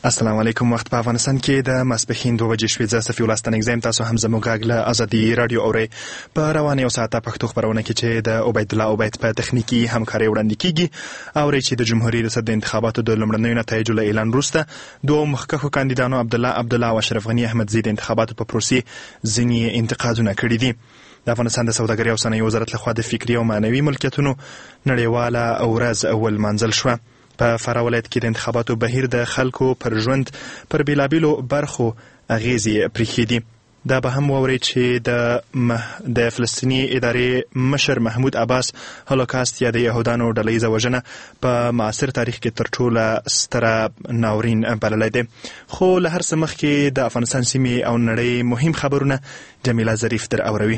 السلام علیکم. وخت په افغانستان کې د ماسپښین 2:15 صفي ولستان اگزام. تاسو هم زموږ غږ له ازادي رادیو اورئ. په روانه یو ساعته پښتو خبرونه کې چې د عبید الله عبید په تخنیکی همکاري وړاندې کیږي. اورئ چې د جمهوریت ریاست د انتخاباتو د لومړنیو نتایجو له اعلان وروسته دوه مخکښو کاندیدانو عبدالله او اشرف غنی احمدزی د انتخاباتو په پروسې ځینې انتقادونه کړي دي. د افغانستان د سوداګرۍ او صنایعو وزارت لخوا د فکري او معنوي ملکیتونو نړیواله ورځ اول مانځل شوه. په فراه ولایت کې د انتخاباتو بهیر د خلکو پر ژوند پر بیلابیلو برخو اغیزې پرېښې دي. دا به هم واورئ چې د فلسطیني ادارې مشر محمود عباس هولوکاست یا د یهودانو ډلهیزه وژنه په معاصر تاریخ کې تر ټوله ستره ناورین بللی دی. خو له هر څه مخکې د افغانستان سیمې او نړۍ مهم خبرونه جمیله ظریف در اوروي.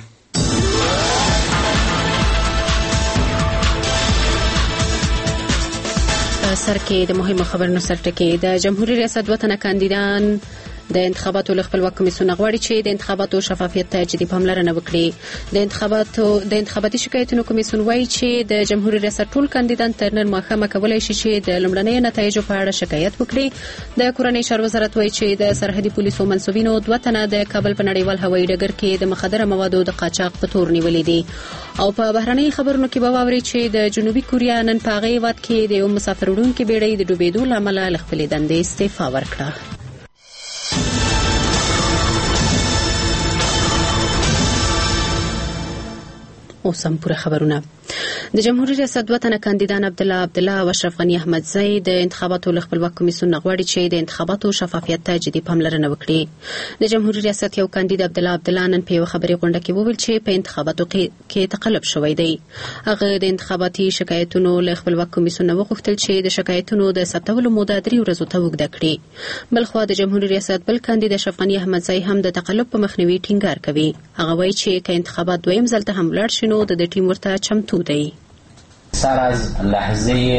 سر کې د مهمو خبرونو سرټکی. د جمهوریت ریاست دوه تنه کاندیدان د انتخاباتو خپلواک کمیسیون غواړي چې د انتخاباتو شفافیت ته جدي پاملرنه وکړي. د انتخاباتي شکایتونو کمیسیون وایي چې د جمهوریت ریاست ټول کاندیدان تر نن ماښامه کولی شي چې د لومړنیو نتایجو په اړه شکایت وکړي. د کورنۍ چارو وزارت وایي چې د سرحدي پولیسو منصوبینو دوه تنه د کابل په نړیوال هوایي ډګر کې د مخدره موادو د قاچاق په تور نیولې دي. او په بهرنۍ خبرونو کې به واوري چې د جنوبي کوریا نن په هغه هیواد کې د یو مسافر وړونکي بیړۍ د ډوبېدو له امله له خپلې دندې استعفا ورکړه. اوس هم پوره خبرونه. د جمهوریت ریاست دوه تنه کاندیدان عبدالله او اشرف غنی احمدزی د انتخاباتو خپلواک کمیسیون غواړي چې د انتخاباتو شفافیت ته جدي پاملرنه وکړي. د جمهوریت ریاست یو کاندید عبدالله نن په یو خبري غونډه کې وویل چې په انتخاباتو کې تقلب شوی دی. هغه د انتخاباتي شکایتونو له خپلواک کمیسیون وغوښتل چې د شکایتونو د ثبتولو موده 3 ورځو ته اوږده کړي. بلخوا د جمهوریت ریاست بل کاندید اشرف غنی احمدزی هم د تقلب په مخنیوي ټینګار کوي. هغه وایي چې که انتخابات دویم ځل ته هم لاړ شي نو د ټیم ورته چمتو دی. سر از لحظه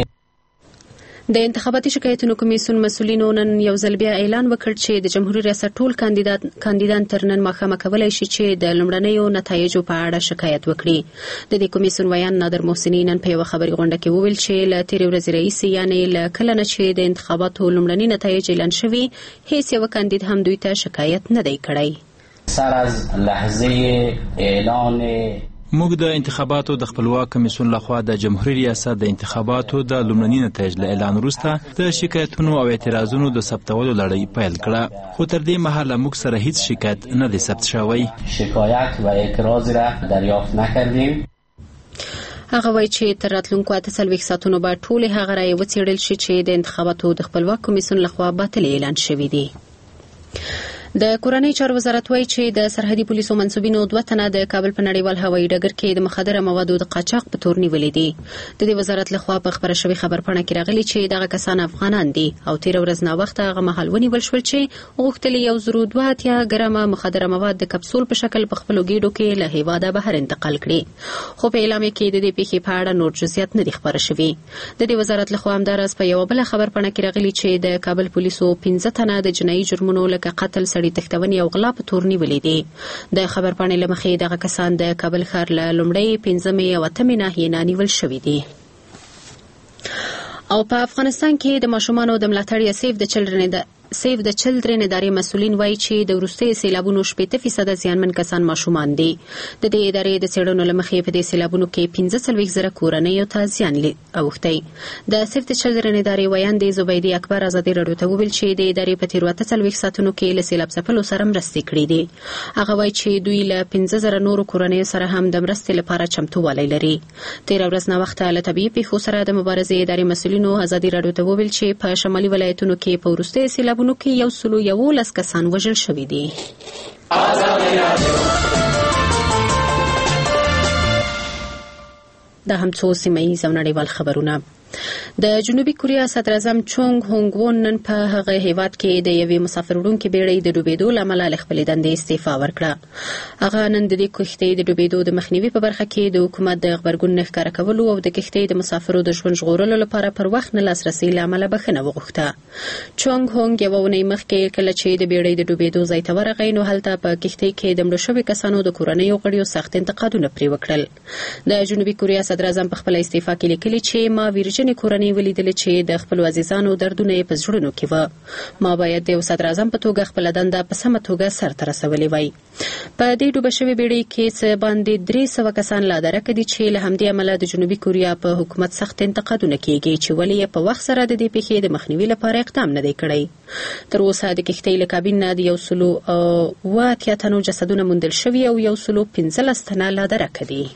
د انتخاباتي شکایتونو کمیسیون مسؤلینو نن یو ځل بیا اعلان وکړ چې د جمهوریت ریاست ټول کاندیدان تر نن ماښامه کولی شي چې د لومړنیو نتایجو په اړه شکایت وکړي. د دې کمیسیون ویان نادر محسنی نن په یو خبري غونډه کې وویل چې له تیرې ورځې راهیسې یعنې له کله نه چې د انتخاباتو لومړني نتایج اعلان شوي هیڅ یو کاندید هم دوی ته شکایت نه دی کړی. سر از لحظه اعلان موږ د انتخاباتو د خپلواک کمیسیون لخوا د جمهوریت ریاست د انتخاباتو د لومړني نتایج له اعلان وروسته د شکایتونو او اعتراضونو د ثبتولو لړۍ پیل کړه. خو تر دې مهاله موږ سره هیڅ شکایت نه دی ثبت شوی. شکایت و اعتراض را دریافت نکردیم. هغه وایي چې تر راتلونکو 48 ساعتونو به ټولې هغه رایې وڅېړل شي چې د انتخاباتو د خپلواک کمیسیون لخوا باطل اعلان شوي دي. د کورنۍ چارو وزارت وایي چې د سرحدي پولیسو منصوبینو دوه تنه د کابل په نړیوال هوایي ډګر کې د مخدره موادو د قاچاق په تور نیولې دي. د دې وزارت لخوا په خبره شوې خبرپاڼه کې راغلي چې دغه کسان افغانان دي او تیر ورځ نا وخت هغه مهال ونیول شول چې غوښتل 1.2 ګرامه مخدره مواد د کپسول په شکل په خپلو ګېډو کې له هیواده بهر انتقال کړي. خو په اعلان کې د دې پیښې په اړه نور جزئیات نه دي خبره شوي. د دې وزارت لخوا همدارس په یو بل خبرپاڼه کې راغلي چې د کابل پولیسو 15 تنه د جنایي جرمونو لکه قتل، تښتونې او غلا په تور نیولې دي. د خبرپاڼې له مخې دغه کسان د کابل ښار له لومړۍ 15 او 8 ناحیې نه نیول شوي دي. او په افغانستان کې د ماشومانو د ملاتړ یا سیف د چلډرن ادارې مسؤلین وایي چې د وروستي سیلابونو 80% زیانمن کسان ماشومان دي. د دې ادارې د څېړنو له مخې په دې سیلابونو کې 45,000 کورنیو ته زیان اوښتی. د سیف د چلډرن ادارې ویاندې زبیدي اکبر ازادي راډیو ته وویل چې د ادارې په تیر 48 ساعتونو کې له سیلاب ځپلو سره مرستې کړې دي. هغه وایي چې دوی له 15,000 نورو کورنیو سره هم د مرستې لپاره چمتووالی لري. تیر ورځ نا وخت له طبیعي پیښو سره د مبارزې ادارې مسؤلینو ازادي راډیو ته وویل چې په شمالي ولایتونو کې په وروستي سیلابونو کې 111 کسان وژل شوي دي. دا هم څو سیمه‌ییز او نړیوال خبرونه. د جنوبي کوریا صدر اعظم چونګ هونګ وون نن په هغه هیواد کې د یوې مسافر وړونکي بیړۍ د ډوبېدو له امله له خپلې دندې استعفا ورکړه. هغه نن د دې کښتۍ د ډوبېدو د مخنیوي په برخه کې د حکومت د غبرګون نه ښکاره کولو او د کښتۍ د مسافرو د ژوند ژغورلو لپاره پر وخت نه لاسرسي له امله بخښنه وغوښته. چونګ هونګ یوه اونۍ مخکې کله چې د بیړۍ د ډوبېدو ځای ته ورغی نو هلته په کښتۍ کې د مړو شوي کسانو د کورنیو غړیو سخت انتقادونه پرې وکړل. د جنوبي کوریا صدر اعظم په خپله استعفا کې لیکلي چې ما ویرجن زهرجنې کورنۍ ولیدلې چې د خپلو عزیزانو دردونه یې په زړونو کې وه. ما باید د یو صدر اعظم په توګه خپله دنده په سمه توګه سرته رسولې وای. په دې ډوبه شوې بیړۍ کې څه باندې 300 کسان لا درکه دي چې له همدې امله د جنوبي کوریا په حکومت سخت انتقادونه کیږي چې ولې یې په وخت سره د دې پیښې د مخنیوي لپاره اقدام نه دی کړی. تر اوسه د کښتۍ له کابین نه د 180 تنو جسدونه موندل شوي او 115 تنه لا درکه دي.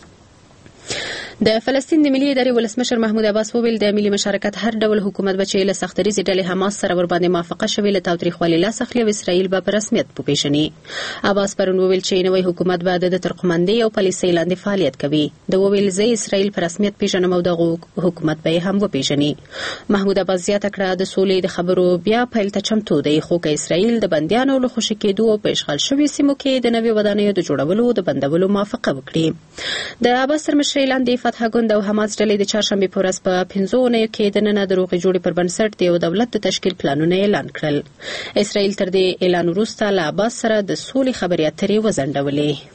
د فلسطین د ملي ادارې ولسمشر محمود عباس وویل د ملي مشارکت هر ډول حکومت به چې له سختدریزې ډلې حماس سره ورباندې موافقه شوې له تاوتریخوالي لاس اخلي او اسرائیل به په رسمیت وپېژني. عباس پرون وویل چې نوی حکومت به د ترقمندۍ او پالیسۍ لاندې فعالیت کوي. د وویل زه اسرائیل په رسمیت پیژنم او دغه حکومت به هم وپېژني. محمود عباس زیاته کړه د سولې د خبرو بیا پیل ته چمتو دی، خو که اسرائیل د بندیانو له خوشي کېدو او په اشغال شویو سیمو کې د نوې ودانیو د جوړولو د بندولو موافقه وکړي. د عباس تر مشرۍ لاندې فتح ګوند او حماس ډلې د چهارشنبې په ورځ په 5 اونیو کې د ننه د روغې جوړې پر بنسټ د یو دولت د تشکیل پلانونه اعلان کړل. اسرائیل تر دې اعلان وروسته له عباس سره د سولې خبرې اترې وځنډولې.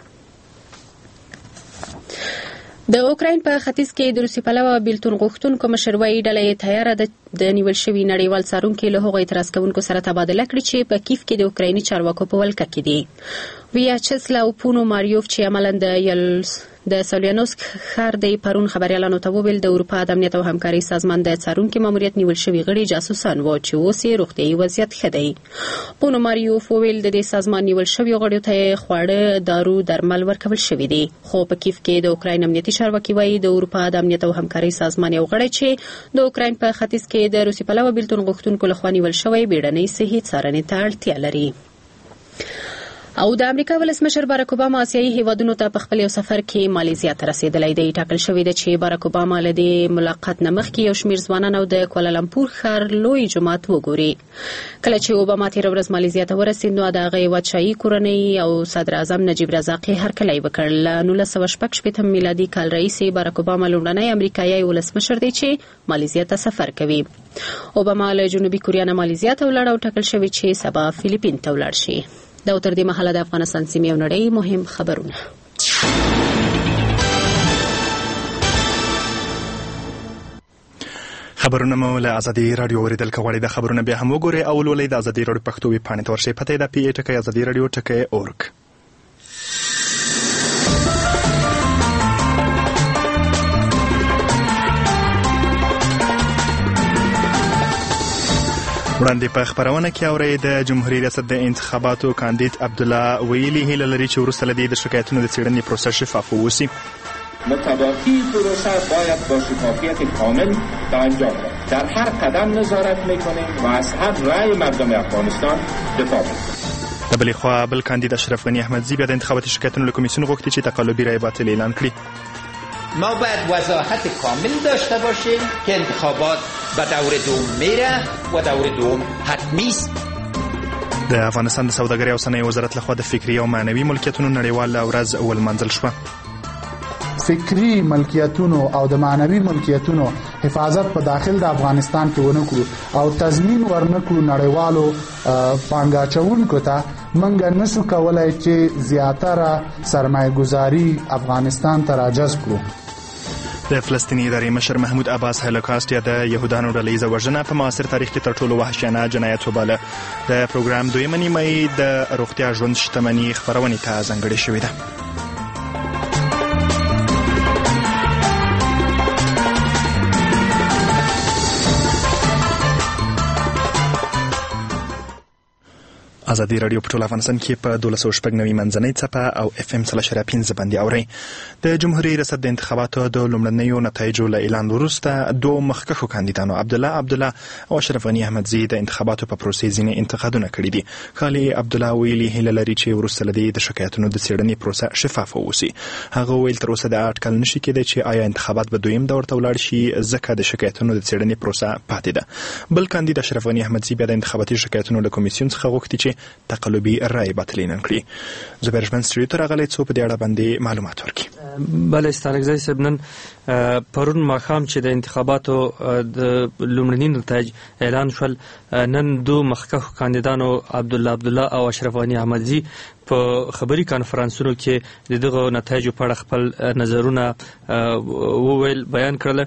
د اوکراین په ختیځ کې د روسي پلوه بیلتون غوښتونکو مشروعي ډله تیاره ده د نیول شوي نړیوال څارونکي له هغو اعتراض کوونکو سره تبادله کړي چې په کیف کې د اوکرایني چارواکو په ولکه کې دي. ویاچسلاو پونوماریوف چې عملاً د سولیانوسک ښار د پرون خبريالانو ته وویل د اروپا د امنیت او همکارۍ سازمان د څارونکي ماموریت نیول شوي غړي جاسوسان وو چې اوس یې روغتیايي وضعیت ښه دی. پونوماریوف وویل د دې سازمان نیول شوي غړیو ته خواړه، دارو، درمل ورکول شوي دي. خو په کیف کې د اوکراین امنیتي چارواکي وایي د اروپا د امنیت او همکارۍ سازمان یو غړی چې د اوکراین په ختیځ کې د روسي پلوه بیلتون غوښتونکو لخوا نیول شوی بیړنۍ صحي څارنې ته اړتیا لري. او د امریکا ولسمشر باراک اوباما آسیایي هیوادونو ته په خپل یو سفر کې مالیزیا ته رسیدلی دی. ټاکل شوی ده چې باراک اوباما له دې ملاقات نه مخکې یو شمېر ځوانان او د کوالالمپور ښار لوی جومات وګوري. کله چې اوباما تېره ورځ مالیزیا ته ورسېد نو د هغې وچایي کورنۍ او صدر اعظم نجیب رزاق یې هرکلی وکړ. له 1966 میلادي کال راهیسې باراک اوباما لومړنی امریکایي ولسمشر دی چې مالیزیا ته سفر کوي. اوباما له جنوبي کوریا نه مالیزیا ته ولاړ او ټاکل شوی چې سبا فیلیپین ته ولاړ شي. دا تر دې مهاله د افغانستان سیمې او نړۍ مهم خبرونه. خبرونه مو له ازادي رادیو اوریدل کوي. د خبرونه به هم وګورئ او ولولئ د ازادي رادیو پښتو ویب پاڼې ته ورشئ. پته ده PA ازادي رادیو .org. وړاندې په خبرونه کې اورئ د جمهوریت ریاست د انتخاباتو کاندید عبدالله ویلي هیله لري چې وروسته له دې د شکایتونو د څېړنې پروسه شفاف واوسي. متداخل پروسه باید با شفافیت کامل به انجام رسد. در هر قدم نظارت میکنیم و از حق رأی مردم افغانستان دفاع میکنیم. د بلې خوا بل کاندید اشرف غنی احمدزی بیا د انتخاباتي شکایتونو له کمیسیون غوښتي چې تقلبي رأی باطل اعلان کړي. ما باید وضاحت کامل داشته باشیم که انتخابات به دور دوم میره و دور دوم حتمی است. د افغانستان د سوداګرۍ او صنایع وزارت لخوا د فکري او معنوي ملکیتونو نړیواله ورځ ولمانځل شوه. فکری ملکیتونو او د معنوي ملکیتونو حفاظت په داخل د افغانستان کې ونه کړو او تضمین ورنکړو نړیوالو پانګاچونکو ته، موږ نشو کولای چې زیاتره سرمایه گذاري افغانستان ته راجذب کړو. د فلسطیني ادارې مشر محمود عباس هولوکاست یا د یهودانو ډلهییزه وژنه په معاصر تاریخ کې تر ټولو وحشیانه جنایت وباله. د پروګرام دویمه نیمایي د روغتیا ژوند شتمني خپرونې ته ځانګړې شوې ده. ازادي رادیو په ټول افغانستان کې په 1290 منځنۍ څپه او FM 3.5 باندې اورئ. د جمهوریت ریاست د انتخاباتو د لومړنیو نتایجو له اعلان وروسته دوه مخکښو کاندیدانو عبدالله او اشرف غنی احمدزی د انتخاباتو په پروسې ځینې انتقادونه کړي دي. خالي عبدالله ویلي هیله لري چې وروسته له دې د شکایتونو د څېړنې پروسه شفافه واوسي. هغه ویل تر اوسه د اټکل نشي کېدی چې آیا انتخابات به دویم دور ته ولاړ شي ځکه د شکایتونو د څېړنې پروسه پاتې ده. بل کاندید اشرف غنی احمدزی بیا د انتخاباتي شکایتونو له کمیسیون څخه غوښتي چې تقلبي رأی باطل اعلان کړي. زبیر ژمن سټوډیو ته راغلی څو په دې اړه باندې معلومات ورکړي. بله ستانکزی صاحب، نن پرون ماښام چې د انتخاباتو د لومړني نتایج اعلان شول، نن دو مخکښو کاندیدانو عبدالله او اشرف غنی احمدزی په خبري کانفرنسونو کې دغه نتایجو په اړه خپل نظرونه وویل بیان کړل.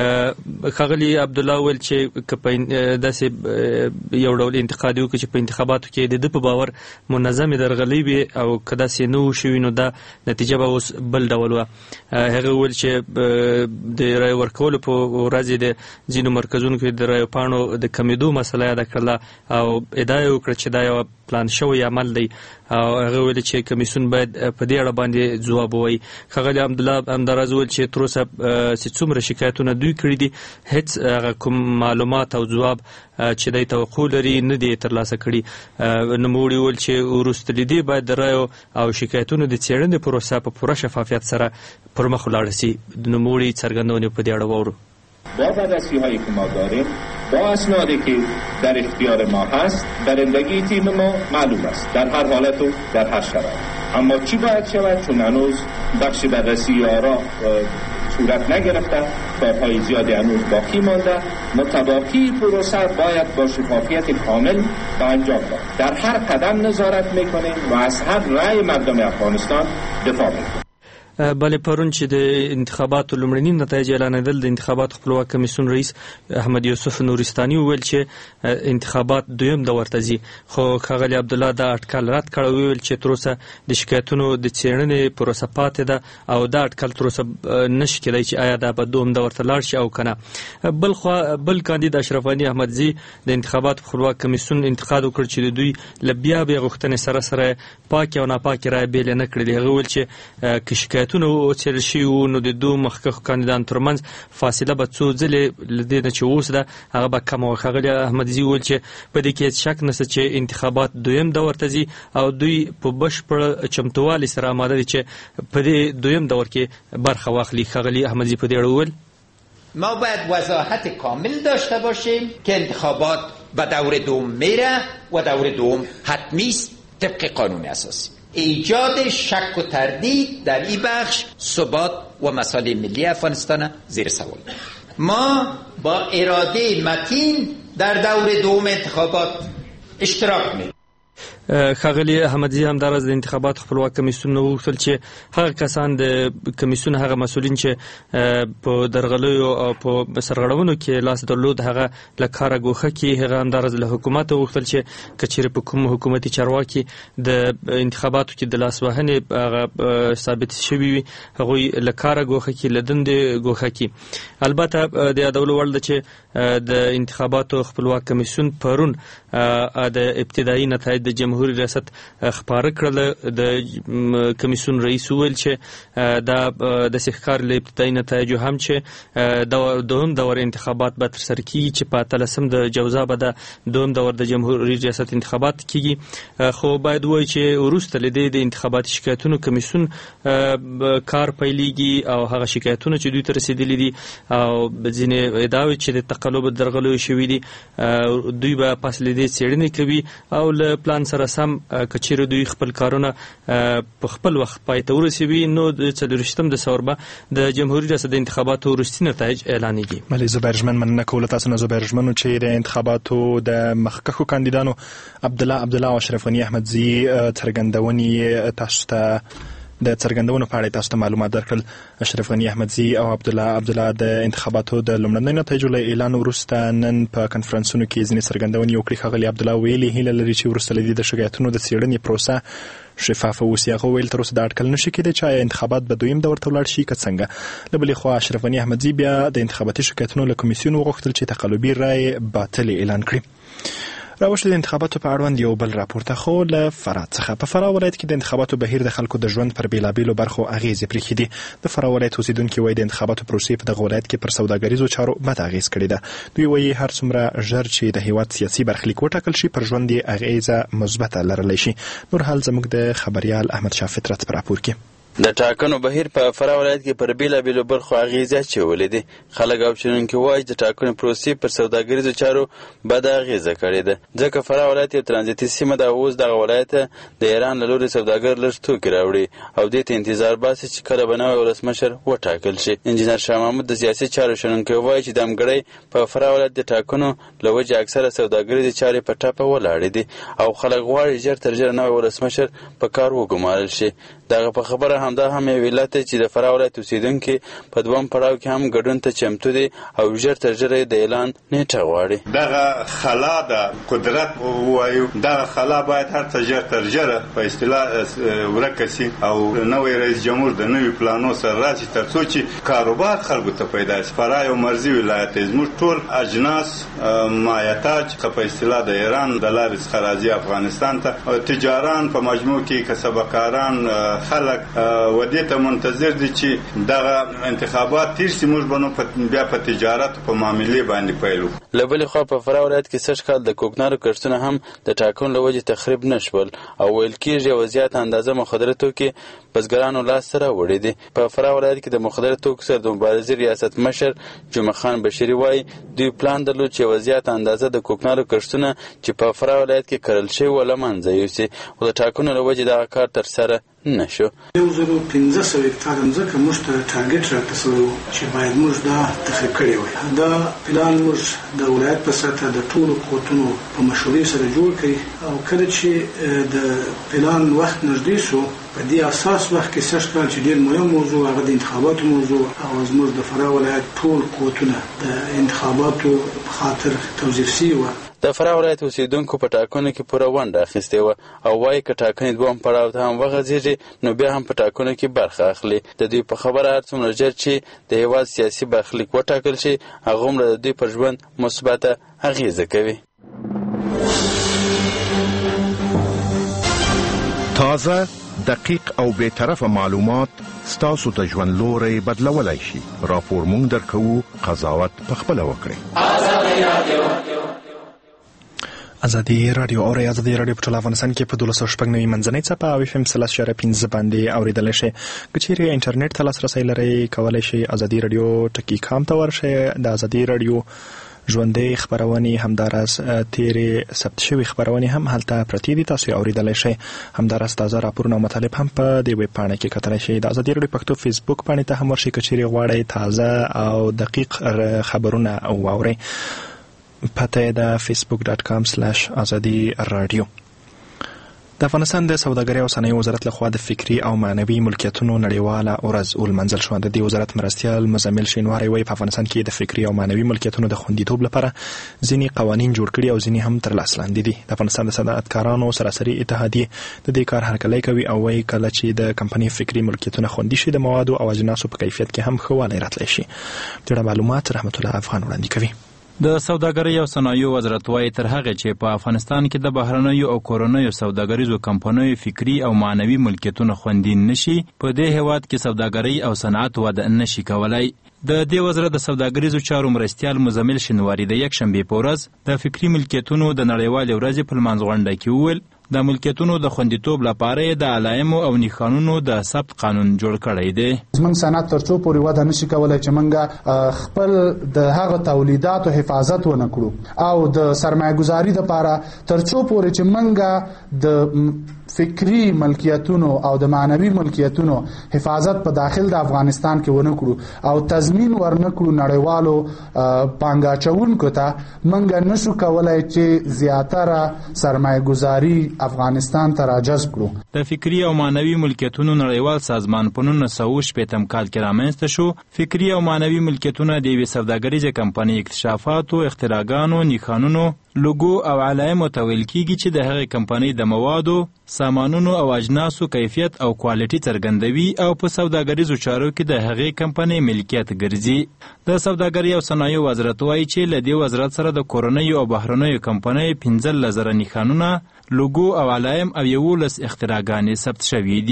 ښاغلي عبدالله ویل چې داسې یو ډول انتقاد وکړي چې په انتخاباتو کې د په باور منظمې درغلۍ وي او که داسې نه و شوي نو دا نتیجه به اوس بل ډول وه. هغه ویل چې د رایې ورکولو په ورځې د ځینو مرکزونو کې د رایو پاڼو د کمیدو مسله یاده کړله او ادعا یې وکړه چې دا یو پلان شوی عمل دی او هغه ویل چې کمیسیون باید په دې اړه باندې ځواب ووایي. ښاغلي عبدالله همداراز ویل چې تر اوسه چې څومره شکایتونه دوی کړي دي هیڅ هغه کوم معلومات او ځواب چې دی توقع لري نه دی ترلاسه کړي. نوموړي ویل چې وروسته له دې باید د رایو او شکایتونو د څېړنې پروسه په پوره شفافیت سره پر مخ ولاړه سي. نوموړي څرګندونې په دې اړه واورو. با بررسی‌هایی که ما داریم با اسنادی که در اختیار ما هست برندگی تیم ما معلوم است در هر حالت و در هر شرایط. اما چی باید شود چون هنوز بخش بررسی آرا صورت نگرفته، کارهای زیادی هنوز باقی مانده. متباقی پروسه باید با شفافیت کامل به انجام برد. در هر قدم نظارت میکنیم و از هر رأی مردم افغانستان دفاع میکنیم. بله پرون چې د انتخاباتو لومړني نتایج اعلانېدل د انتخاباتو خپلواک کمیسیون رئیس احمد یوسف نورستاني وویل چې انتخابات دویم دور ته ځي، خو ښاغلي عبدالله دا اټکل رد کړ او وویل چې تر اوسه د شکایتونو د څېړنې پروسه پاتې ده او دا اټکل تر اوسه نشي کېدی چې آیا دا به دوم دور ته لاړ شي او که نه. بل کاندید اشرف غني احمدزي د انتخاباتو خپلواک کمیسیون انتقاد وکړ چې د دوی له بیا غوښتنې سره پاکې او ناپاکې رایې بېلې نه کړې دي. هغه وویل چې که شکایتونه وڅېړل شوي وو نو د دوه مخکښو کاندیدانو ترمنځ فاصله به څو ځلې له دې نه چې اوس ده هغه به کمه وه. ښاغلي احمدزي وویل چې په دې کې هېڅ شک نشته چې انتخابات دویم دور ته ځي او دوی په بشپړ چمتووالي سره آماده دي چې په دې دویم دور کې برخه واخلي. ښاغلي احمدزي په دې اړه وویل ما باید وضاحت کامل داشته باشیم که انتخابات به دور دوم میره و دور دوم حتمی است طبق قانون اساسی. ایجاد شک و تردید در این بخش ثبات و مصالح ملی افغانستان زیر سوال. ما با اراده متین در دور دوم انتخابات اشتراک می‌کنیم. ښاغلي احمدزي همداراز د انتخاباتو خپلواک کمیسیون وغوښتل چې هغه کسان د کمیسیون هغه مسؤلین چې په درغلیو او په سرغړونو کې لاس درلود هغه له کاره ګوښه کړي. هغه همداراز له حکومت وغوښتل چې که چیرې په کوم حکومتي چارواکي د انتخاباتو کې د لاسوهنې هغه ثابت شوي وي هغوی له کاره ګوښه کړي، له دندې ګوښه کړي. البته د یادولو وړ ده چې د انتخاباتو خپلواک کمیسیون پرون د ابتدایي نتایج د جمهوریت ریاست خپاره کړل. د کمیسیون رئیس وویل چې دا د ښکار له ابتدایي نتایجو هم چې دوهم دور انتخابات به ترسره کیږي چې په 18 د جوزا به د دوهم دور د جمهوریت ریاست انتخابات کیږي. خو باید وایي چې وروسته له دې د انتخاباتي شکایتونو کمیسیون کار پیلېږي او هغه شکایتونه چې دوی ته رسېدلي دي او ځینې ادعاوې چې د تقلب درغلیو شوي دي دوی به پس له دې څېړنې کوي او له پلان سره سم که چیرې دوی خپل کارونه په خپل وخت پای ته ورسوي نو د 24 دسمبر به د جمهوریت ریاست د انتخاباتو وروستي نتایج اعلانېږي. ملي زبیر ژمن مننه کوله تاسو نه زبیر ژمنو چې د انتخاباتو د مخکښو کاندیدانو عبدالله او اشرف غني احمدزي څرګندونې تاسو ته د څرګندونو په اړه تاسو ته معلومات درکړل. اشرف غني احمدزي او عبدالله د انتخاباتو د لومړنۍ نتایجو له اعلان وروسته نن په کنفرانسونو کې ځینې څرګندونې وکړې. ښاغلي عبدالله ویلي هیله لري چې وروسته له دې د شکایتونو د څېړنې پروسه شفافه اوسي. هغه ویل تر اوسه دا اټکل نشي کېدی چې انتخابات به دویم دور ته ولاړ شي که څنګه. له بلې خوا اشرف غني احمدزي بیا د انتخاباتي شکایتونو له کمیسیون وغوښتل چې تقلبي رایې باطلې اعلان کړي. راوښتل د انتخاباتو په اړوند یو بل راپورته خو له فراه څخه. په فراه ولایت کې د انتخاباتو بهیر د خلکو د ژوند پر بیلابیلو برخو اغیزې پرېښې دي. د فراه ولایت اوسیدونکي وایي د انتخاباتو پروسې په دغه ولایت کې پر سوداګریزو چارو بد اغیز کړې ده. دوی وایي هر څومره ژر چې د هیواد سیاسي برخلیک وټاکل شي پر ژوند یې اغیزه مثبته لرلی شي. نور حال زموږ د خبریال احمد شاه فطرت په راپور کې. د ټاکنو بهیر په فراه ولایت کې پر بیلابیلو برخو اغیزې اچولې دي. خلک او چلونکي وایي د ټاکنو پروسې پر سوداګریزو چارو بده اغیزه کړې ده، ځکه فراه ولایت یو ترانزیتي سیمه ده. اوس دغه ولایت د ایران له لوري سوداګر لږ توکي راوړي او دې ته انتظار باسي چې کله به نوی ولسمشر وټاکل شي. انجینر شاه محمود د سیاسي چارو شنونکی وایي چې د همګړۍ په فراه ولایت د ټاکنو له وجې اکثره سوداګریزې چارې په ټپه ولاړې دي او خلک غواړي ژر تر ژره نوی ولسمشر په کار وګمارل شي. دغه په خبره همدا هم یو علت چې د فراه ولایت اوسیدونکي په دویم پړاو کې هم ګډون ته چمتو دي او ژر تر ژره د اعلان نیټه غواړي. دغه خلا د قدرت وایو، دغه خلا باید هر څه ژر تر ژره په اصطلاح ورکه سي او نوی رئیس جمهور د نوي پلانو سره راشي تر څو چې کاروبار خلکو ته پیدا شي. فراه یو مرزي ولایت دی، زموږ ټول اجناس مایحتاج په اصطلاح د ایران د لارې څخه راځي افغانستان ته. تجاران په مجموع کې کسبکاران خلک ودې ته منتظر دي چې دغه انتخابات تیر سي، موږ به بیا په تجارت په معاملې باندې پیل وکړو. له بلې خوا په فراه ولایت کې سږ کال د کوکنارو کښتونه هم د ټاکنو له وجې تخریب نه شول او ویل کېږي یوه زیاته اندازه مخدره توکي بزګرانو لاس سره وړي دي. په فراه ولایت کې د مخدره توکو سره د مبارزې ریاست مشر جمعه خان بشیري وایي دوی پلان درلود چې یوه زیاته اندازه د کوکنارو کښتونه چې په فراه ولایت کې کرل شوي وو له منځه یوسي، خو د ټاکنو له وجې دغه کار ترسره نشو. 1500 هکتار ځمکه موږ ته ټارګټ راکړل شوی چې باید موږ دا تخریب کړی وای. دا پلان موږ د ولایت په سطح د ټولو قوتونو په مشورې سره جوړ کړی او کله چې د پلان وخت نږدې شو په دې اساس وخت کې سږ کال چې ډېر مهم موضوع هغه د انتخاباتو موضوع او زموږ د فراه ولایت ټول قوتونه د انتخاباتو په خاطر توظیف شوي وو. د فراه ولایت اوسیدونکو په ټاکنو کې پوره ونډه اخیستې وه او وایي که ټاکنې دویم پړاو ته هم وغځېږي نو بیا هم په ټاکنو کې برخه اخلي. د دوی په خبره هر څومره ژر چې د هېواد سیاسي برخلیک وټاکل شي هغومره د دوی پر ژوند مثبته اغیزه کوي. تازه، دقیق او بی‌طرفه معلومات ستاسو د ژوند لوری بدلولی شي. راپور مونږ درکوو، قضاوت پخپله وکړئ. ازادي رادیو اوري ازادي رادیو په ټول افغانستان کې په 1290 منځنۍ څپه او FM 3.5 باندې اوریدل شي. کچېرې انټرنیټ ته لاسرسي لري کولای شي ازادي رادیو ټکی کام ته ورشي. د ازادي رادیو ژوندۍ خبرونه همدارس تیرې ثبت شوی خبرونه هم هلته پرتی دي، تاسو اوریدل شي. همدارس تازه راپورونه مطالب هم په دې ویب پاڼه کې کتلی شي. د ازادي رادیو پښتو فیسبوک باندې ته هم ورشي کچېرې غواړئ تازه او دقیق خبرونه واورئ. پته د facebook.com/azadi radio. د افغانستان د سوداګرۍ او صنایع وزارت لخوا د فکري او معنوي ملکیتونو نړیواله ورځ ولمانځل شوه. د دې وزارت مرستیال مزمل شینواری وایي په افغانستان کې د فکري او معنوي ملکیتونو د خوندیتوب لپاره ځینې قوانین جوړ کړي او ځینې هم تر لاس لاندې دي. د افغانستان د صنعتکارانو سراسري اتحادیې د دې کار هرکلی کوي او وایي کله چې د کمپنۍ فکري ملکیتونه خوندي شي د موادو او اجناسو په کیفیت کې هم ښه والی راتلی شي. ډېر معلومات رحمت الله افغان وړاندې کوي. د سوداګرۍ او صنایعو وزارت وایي تر هغه چې په افغانستان کې د بهرنیو او کورنیو سوداګریزو کمپنیو فکري او معنوي ملکیتونه خوندي نشي په دې هیواد کې سوداګرۍ او صنعت وده نشي کولای. د دې وزارت د سوداګریزو چارو مرستیال مزمل شینواری د یکشنبې په ورځ د فکري ملکیتونو د نړیوالې ورځې په لمانځ غونډه کې وویل د ملکیتونو د خوندیتوب لپاره د علایمو او نښانونو د ثبت قانون جوړ کړی دی. زموږ صنعت تر څو پورې وده نشي کولای چې موږ خپل د هغه تولیداتو حفاظت ونه کړو او د سرمایه‌ګذاري لپاره تر څو پورې چې موږ د فکری ملکیتونو او د معنوي ملکیتونو حفاظت په داخل د افغانستان کې ونه کړو او تضمین ورنکړو نړیوالو پانګاچونکو ته موږ نشو کولای چې زیاتره سرمایه‌ګذاري افغانستان ته راجذب کړو. د فکري او معنوي ملکیتونو نړیوال سازمان په 1960 کال کې رامنځته شو. فکري او معنوي ملکیتونه د یوې سوداګریزې کمپنۍ اکتشافاتو، اختراګانو، نښانونو، لوګو او علایمو ته ویل کېږي چې د هغې کمپنۍ د موادو، سامانونو او اجناسو کیفیت او کوالټي څرګندوي او په سوداګریزو چارو کې د هغې کمپنۍ ملکیت ګرځي. د سوداګرۍ او صنایعو وزارت وایي چې له دې وزارت سره د کورنیو او بهرنیو کمپنیو 15,000 نښانونه، لوګو او علایم او 11 اختراګانې ثبت شوي دي.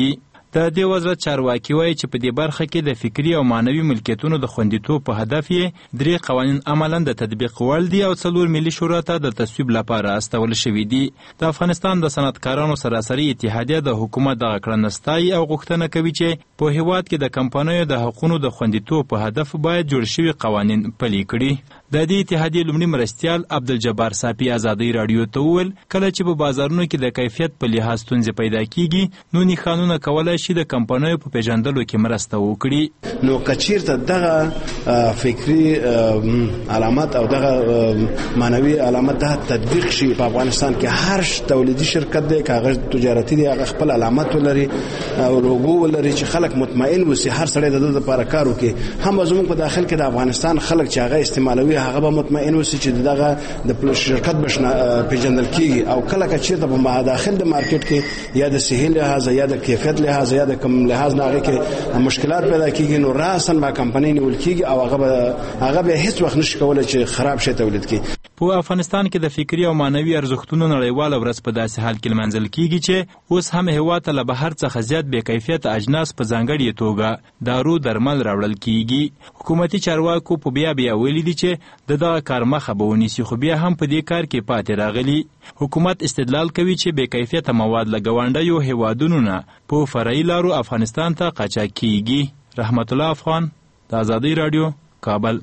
د دې وزارت چارواکي وایي چې په دې برخه کې د فکري او معنوي ملکیتونو د خوندیتوب په هدف یې 3 قوانین عملاً د تطبیق وړ دي او 4 ملي شورا ته د تصویب لپاره استول شوي دي. د افغانستان د صنعتکارانو سراسري اتحادیه د حکومت دغه کړنه ستایي او غوښتنه کوي چې په هیواد کې د کمپنیو د حقوقو د خوندیتوب په هدف باید جوړ شوي قوانین پلي کړي. د دې اتحادیې لومړي مرستیال عبدالجبار صافي ازادۍ راډیو ته وویل کله چې په بازارونو کې د کیفیت په لحاظ ستونزې پیدا کیږي نو نښانونه کولای شي د کمپنیو په پیژندلو کې مرسته وکړي. نو کچیرته دغه فکری علامات او دغه معنوي علامات د تطبیق شي په افغانستان کې هر تولیدي شرکت دی کاغذ تجارتي دی هغه خپل علامات ولري او لوګو ولري چې خلک مطمئن وي هر سړی د لپاره کار وکړي. هم زموږ په داخل کې د افغانستان خلک چې هغه استعمالوي هغه به مطمئن وي چې دغه د شرکت بشنه پیژندل کیږي او کله چې په داخل د مارکیټ کې یا د صحي لحاظ یا د کیفیت لحاظ یا د کم لحاظ نه هغه کې مشکلات پیدا کیږي نو راسن با کمپنی نیول کیږي او هغه به هیڅ وخت نشي کولای چې خراب شي تولید کړي. په افغانستان کې د فکری او معنوي ارزښتونو نړیواله ورځ په داسې حال کې لمانځل کیږي چې اوس هم هیواد ته له بهر څخه زیات بې کیفیته اجناس په ځانګړې توګه دارو درمل راوړل کیږي. حکومتي چارواکو په بیا ویلي دي چې دغه کار مخه به ونیسي خو بیا هم په دې کار کې پاتې راغلي. حکومت استدلال کوي چې بې کیفیته مواد له ګاونډیو هیوادونو نه په فرعي لارو افغانستان ته قاچاق کیږي. رحمت الله افغان، د آزادۍ راډیو، کابل.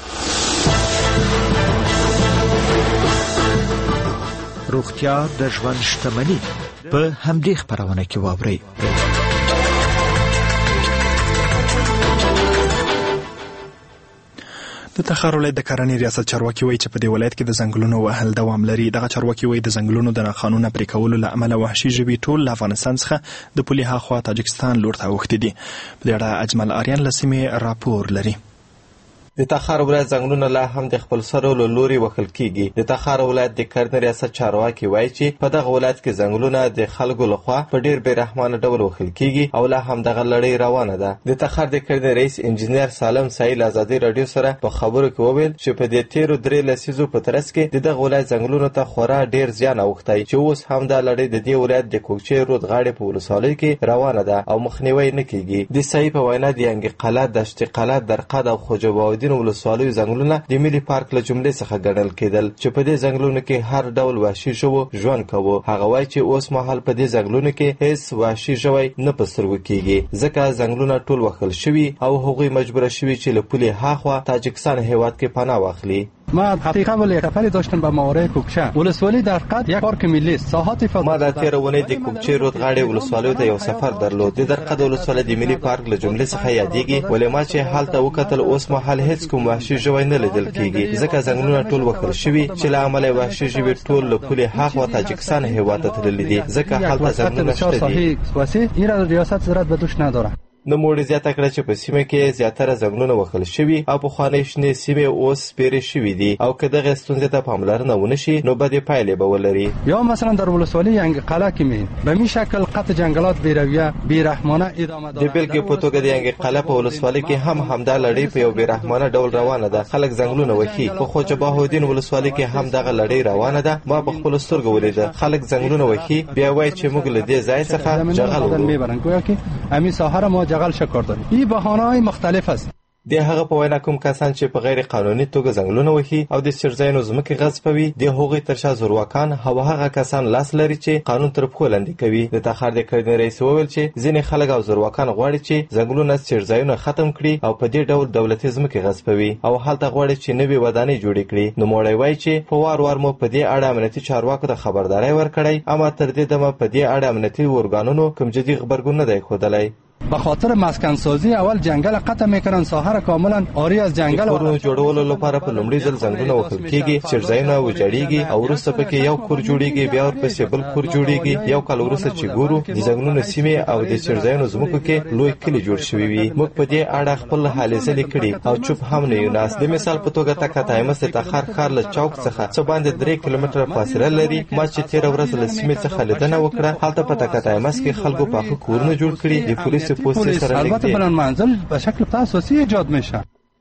روغتیا د ژوند شتمني په همدې خبرونه کې واورئ. د تخار ولایت د کرنې ریاست چارواکي وایي چې په دې ولایت کې د ځنګلونو وهل دوام لري. دغه چارواکي وایي د ځنګلونو د ناقانونه پرې کولو له امله وحشي ژوي ټول له افغانستان څخه د پولې هاخوا تاجکستان لور ته اوښتي دي. په دې اړه اجمل آریان له سیمې راپور لري. د تخار ولایت ځنګلونه لا هم د خپل سرو له لوري وهل کیږي. د تخار ولایت د کرنې ریاست چارواکي وایي چې په دغه ولایت کې ځنګلونه د خلکو لخوا په ډیر بې رحمانه ډول وهل کیږي او لا هم دغه لړۍ روانه ده. د تخار د کرنې رئیس انجنیر سالم سایل آزادۍ راډیو سره په خبرو کې وویل چې په دې تیرو 3 لسیزو په ترڅ کې دغه ولایت ځنګلونو ته خورا ډیر زیان اوښتی چې اوس هم دا لړۍ د دې ولایت د کوکچې رود غاړې په ولسوالۍ کې روانه ده او مخنیوي نه کیږي. د سایل په وینا د انګ قلعه، دشت قلعه، درقد او خوجباودین ولسوالیو ځنګلونه د ملي پارک له جملې څخه ګڼل کېدل چې په دې ځنګلونو کې هر ډول وحشي ژوو ژوند کوو. هغه وایي چې اوس مهال په دې ځنګلونو کې هیڅ وحشي ژوی نه په سترګو کېږي ځکه ځنګلونه ټول وهل شوي او هغوی مجبوره شوي چې له پولې هاخوا تاجکستان هیواد کې پناه واخلي. ما حقیقتا ولی سفری داشتم به ماوره کوکچه ولسوالی درقد یک پارک ملی است. ساحات ما در تیرونه د کوکچه رود غاړې ولسوالی ته یو سفر درلود. د درقد ولسوالی د ملي پارک له جملې څخه یادېږي ولی ما چې هلته وکتل اوس مهال هیڅ کوم وحشي ژوی نه لیدل کېږي ځکه ځنګلونه ټول وهل شوي چې له امله وحشي ژوي ټول له پولې هاخوا تاجکستان هیواد ته تللي دي ځکه هلته ځنګلونه شته دي. این را ریاست ضرورت به دوش نداره. نو موږ زیاته کړه چې په سیمه کې زیاتره ځنګلونه وهل شوي او پخوانۍ شنې سیمې اوس سپیرې شوي دي او که دغه ستونزې ته پاملرنه ونه شي نو بدې پایلې به ولري. یا مثلا در ولسوالی انگ قلعه کې می به می شکل قطع جنگلات بیرویه بیرحمانه ادامه داره. د بلګې په توګه د انگ قلعه په ولسوالی کې همدا لړۍ په یو بیرحمانه ډول روانه ده. خلک ځنګلونه وهي. په خوجباهودین ولسوالی کې هم دغه لړۍ روانه ده. ما په خپل سترګو ولیده خلک ځنګلونه وهي بیا وایي چې موږ له دې ځای څخه جغل میبرن گویا که همین ساحه ما جغل شکار داریم. این بهانه‌های مختلف است. د هغه په وینا کوم کسان چې په غیر قانوني توګه ځنګلونه وهي او د سرځایونو ځمکې غصبوي د هغوی تر شا زورواکان او هغه کسان لاس لري چې قانون تر پښو لاندې کوي. د تخار د کرنې رئیس وویل چې ځینې خلک او زورواکان غواړي چې ځنګلونه سرځایونه ختم کړي او په دې ډول دولتي ځمکې غصبوي او هلته غواړي چې نوې ودانۍ جوړې کړي. نو موړی وایي چې په وار مو په دې اړه امنیتي چارواکو ته خبرداری ورکړی اما تر دې دمه په دې اړه امنیتي ارګانونو کوم جدي خبرګون نه دی ښودلی. به خاطر مسکن سازی اول جنگل قطع میکنن ساحه را کاملا آری از جنگل کورونو جوړولو لپاره په لومړي ځل ځنګلونه وهل کیږي چرځایونه وجړیږي او وروسته پکې یو کور جوړیږي بیا ورپسې بل کور جوړیږي. یو کال وروسته چې ګورو د ځنګلونو سیمې او د چرځایونو ځمکو کې لوی کلی جوړ شوی وي. موږ په دې اړه خپل حالې ځلې کړي او چوپ هم نه یو. ناس د مثال په توګه تکه تایمس د تخار ښار له چوک څخه څه باندې 3 کیلومتره فاصله لري. ما چې تیر ورځ له سیمې څخه لیدنه وکړه هلته په تکه تایمس کې خلکو پاخه کورونه جوړ کړي. د پولیسو پوسټ سره البته بلند منزل به شکل اساسی ایجاد میشه.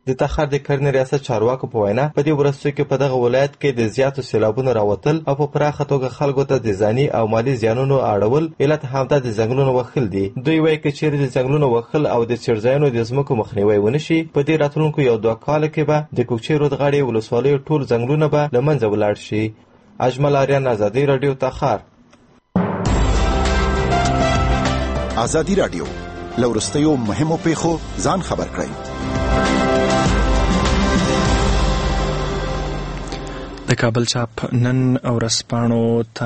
د تخار د کرنې ریاست چارواکو په وینا په دې ورځو کې په دغه ولایت کې د زیاتو سیلابونو راوتل او په پراخه توګه خلکو ته د ځاني او مالی زیانونو اړول علت همدا د ځنګلونو وهل دي. دوی وایي چې چیرې د ځنګلونو وهل او د څړځایونو د ځمکو مخنیوي ونشي په دې راتلونکو یو دوه کال کې به د کوکچې رود غاړې ولسوالیو ټول ځنګلونه به له منځه ولاړ شي. اجمل آریان، ازادي رادیو، تخار. ازادي رادیو لورستیو مهمو پیښو ځان خبر کړئ. د کابل چاپ نن ورځپاڼو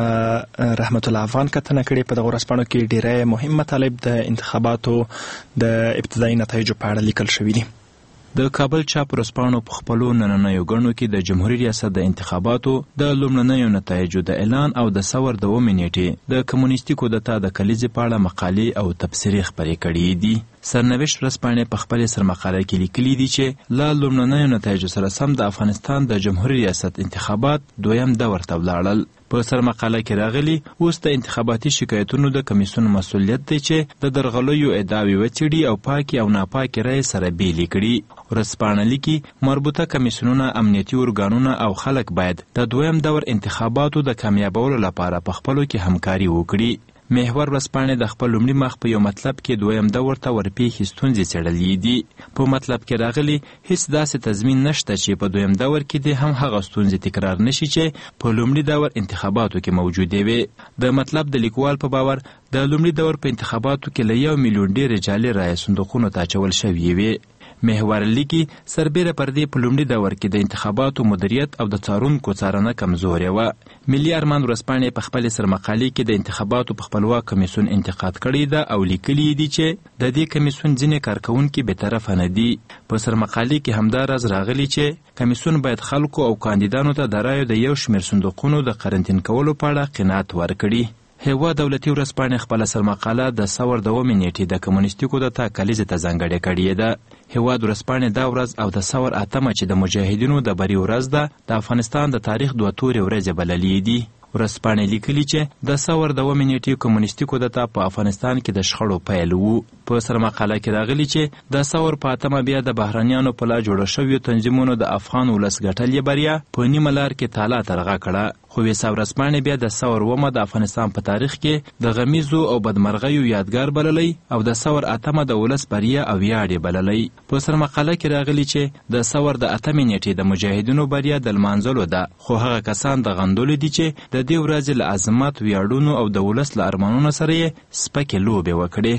ته رحمت الله افغان کتنه کړې. په دغه ورځپاڼو کې ډېری مهم مطالب د انتخاباتو د ابتدایي نتایجو په اړه لیکل شوي دي. د کابل چاپ ورځپاڼو په خپلو نننیو ګڼو کې د جمهوریت ریاست د انتخاباتو د لومړنیو نتایجو د اعلان او د ثور د 2 نیټې د کمونیستي کودتا د کلیزې په اړه مقالې او تبصرې خپرې کړې دي. سرنوشت ورځپاڼې په خپل سرمقاله کې لیکلي دي چې له لومړنیو نتایجو سره سم د افغانستان د جمهوریت ریاست انتخابات دویم دور ته ولاړل. په سرمقاله کې راغلي اوس د انتخاباتي شکایتونو د کمیسیون مسؤلیت دی چې د درغلیو ادعاوې وڅېړي او پاکي او ناپاکي رایې سره بیلې کړي. ورځپاڼه لیکي مربوطه کمیسیونونه، امنیتي ارګانونه او خلک باید د دویم دور انتخاباتو د کامیابولو لپاره په خپلو کې همکاري وکړي. محور ورځپاڼې د خپل لومړي مخ په یو مطلب کې دویم دور ته ورپېښې ستونزې څېړلې دي. په مطلب کې راغلي هیڅ داسې تضمین نشته چې په دویم دور کې دې هم هغه ستونزې تکرار نشي چې په لومړي دور انتخاباتو کې موجودې وي. د مطلب د لیکوال په باور د لومړي دور په انتخاباتو کې له 1 میلیون ډېرې جعلي رایې صندوقونو ته اچول شوې وي. محور لیکي سربیره پر دې په لومړي دور کې د انتخاباتو مدیریت او د څارونکو څارنه کمزورې وه. ملي ارمان ورځپاڼې په خپل سرمقالې کې د انتخاباتو په خپلواک کمیسیون انتقاد کړی ده او لیکلي دي چې د دې کمیسیون ځینې کارکوونکي بېطرفه نه دي. په سرمقالې کې همدا راز راغلي چې کمیسیون باید خلکو او کاندیدانو ته د رایو د یو شمېر صندوقونو د قرنطین کولو په اړه قناعت ورکړي. هوا دولتي ورځپاڼې خپله سرمقاله د ثور د 2 نیټې د کمونیستي کودتا کلیزې ته ځانګړې کړې ده. هیواد ورځپاڼې دا ورځ او د ثور 8 چې د مجاهدینو د بري ورځ ده د افغانستان د تاریخ 2 تورې ورځې بللې دي. ورځپاڼې لیکلي چې د ثور د 2 نیټې کمونیستي کودتا په افغانستان کې د شخړو پیل و. په سرمقاله کې راغلي چې د ثور په 8 بیا د بهرنیانو په لا جوړه شویو تنظیمونو د افغان ولس ګټلې بریا په نیمه لار کې تالا ترغه کړه. خو ویسا ورځپاڼې بیا د ثور 2 د افغانستان په تاریخ کې د غمیزو او بدمرغیو یادګار بللی او د ثور 8 د ولس بریا او ویاړ بللی. په سرمقاله کې راغلي چې د ثور د 8 نیټې د مجاهدینو بریا د لمانځلو ده، خو هغه کسان د غندلو دي چې د دې ورځې له عظمت، ویاړونو او د ولس له ارمانونو سره یې سپکې لوبې وکړې.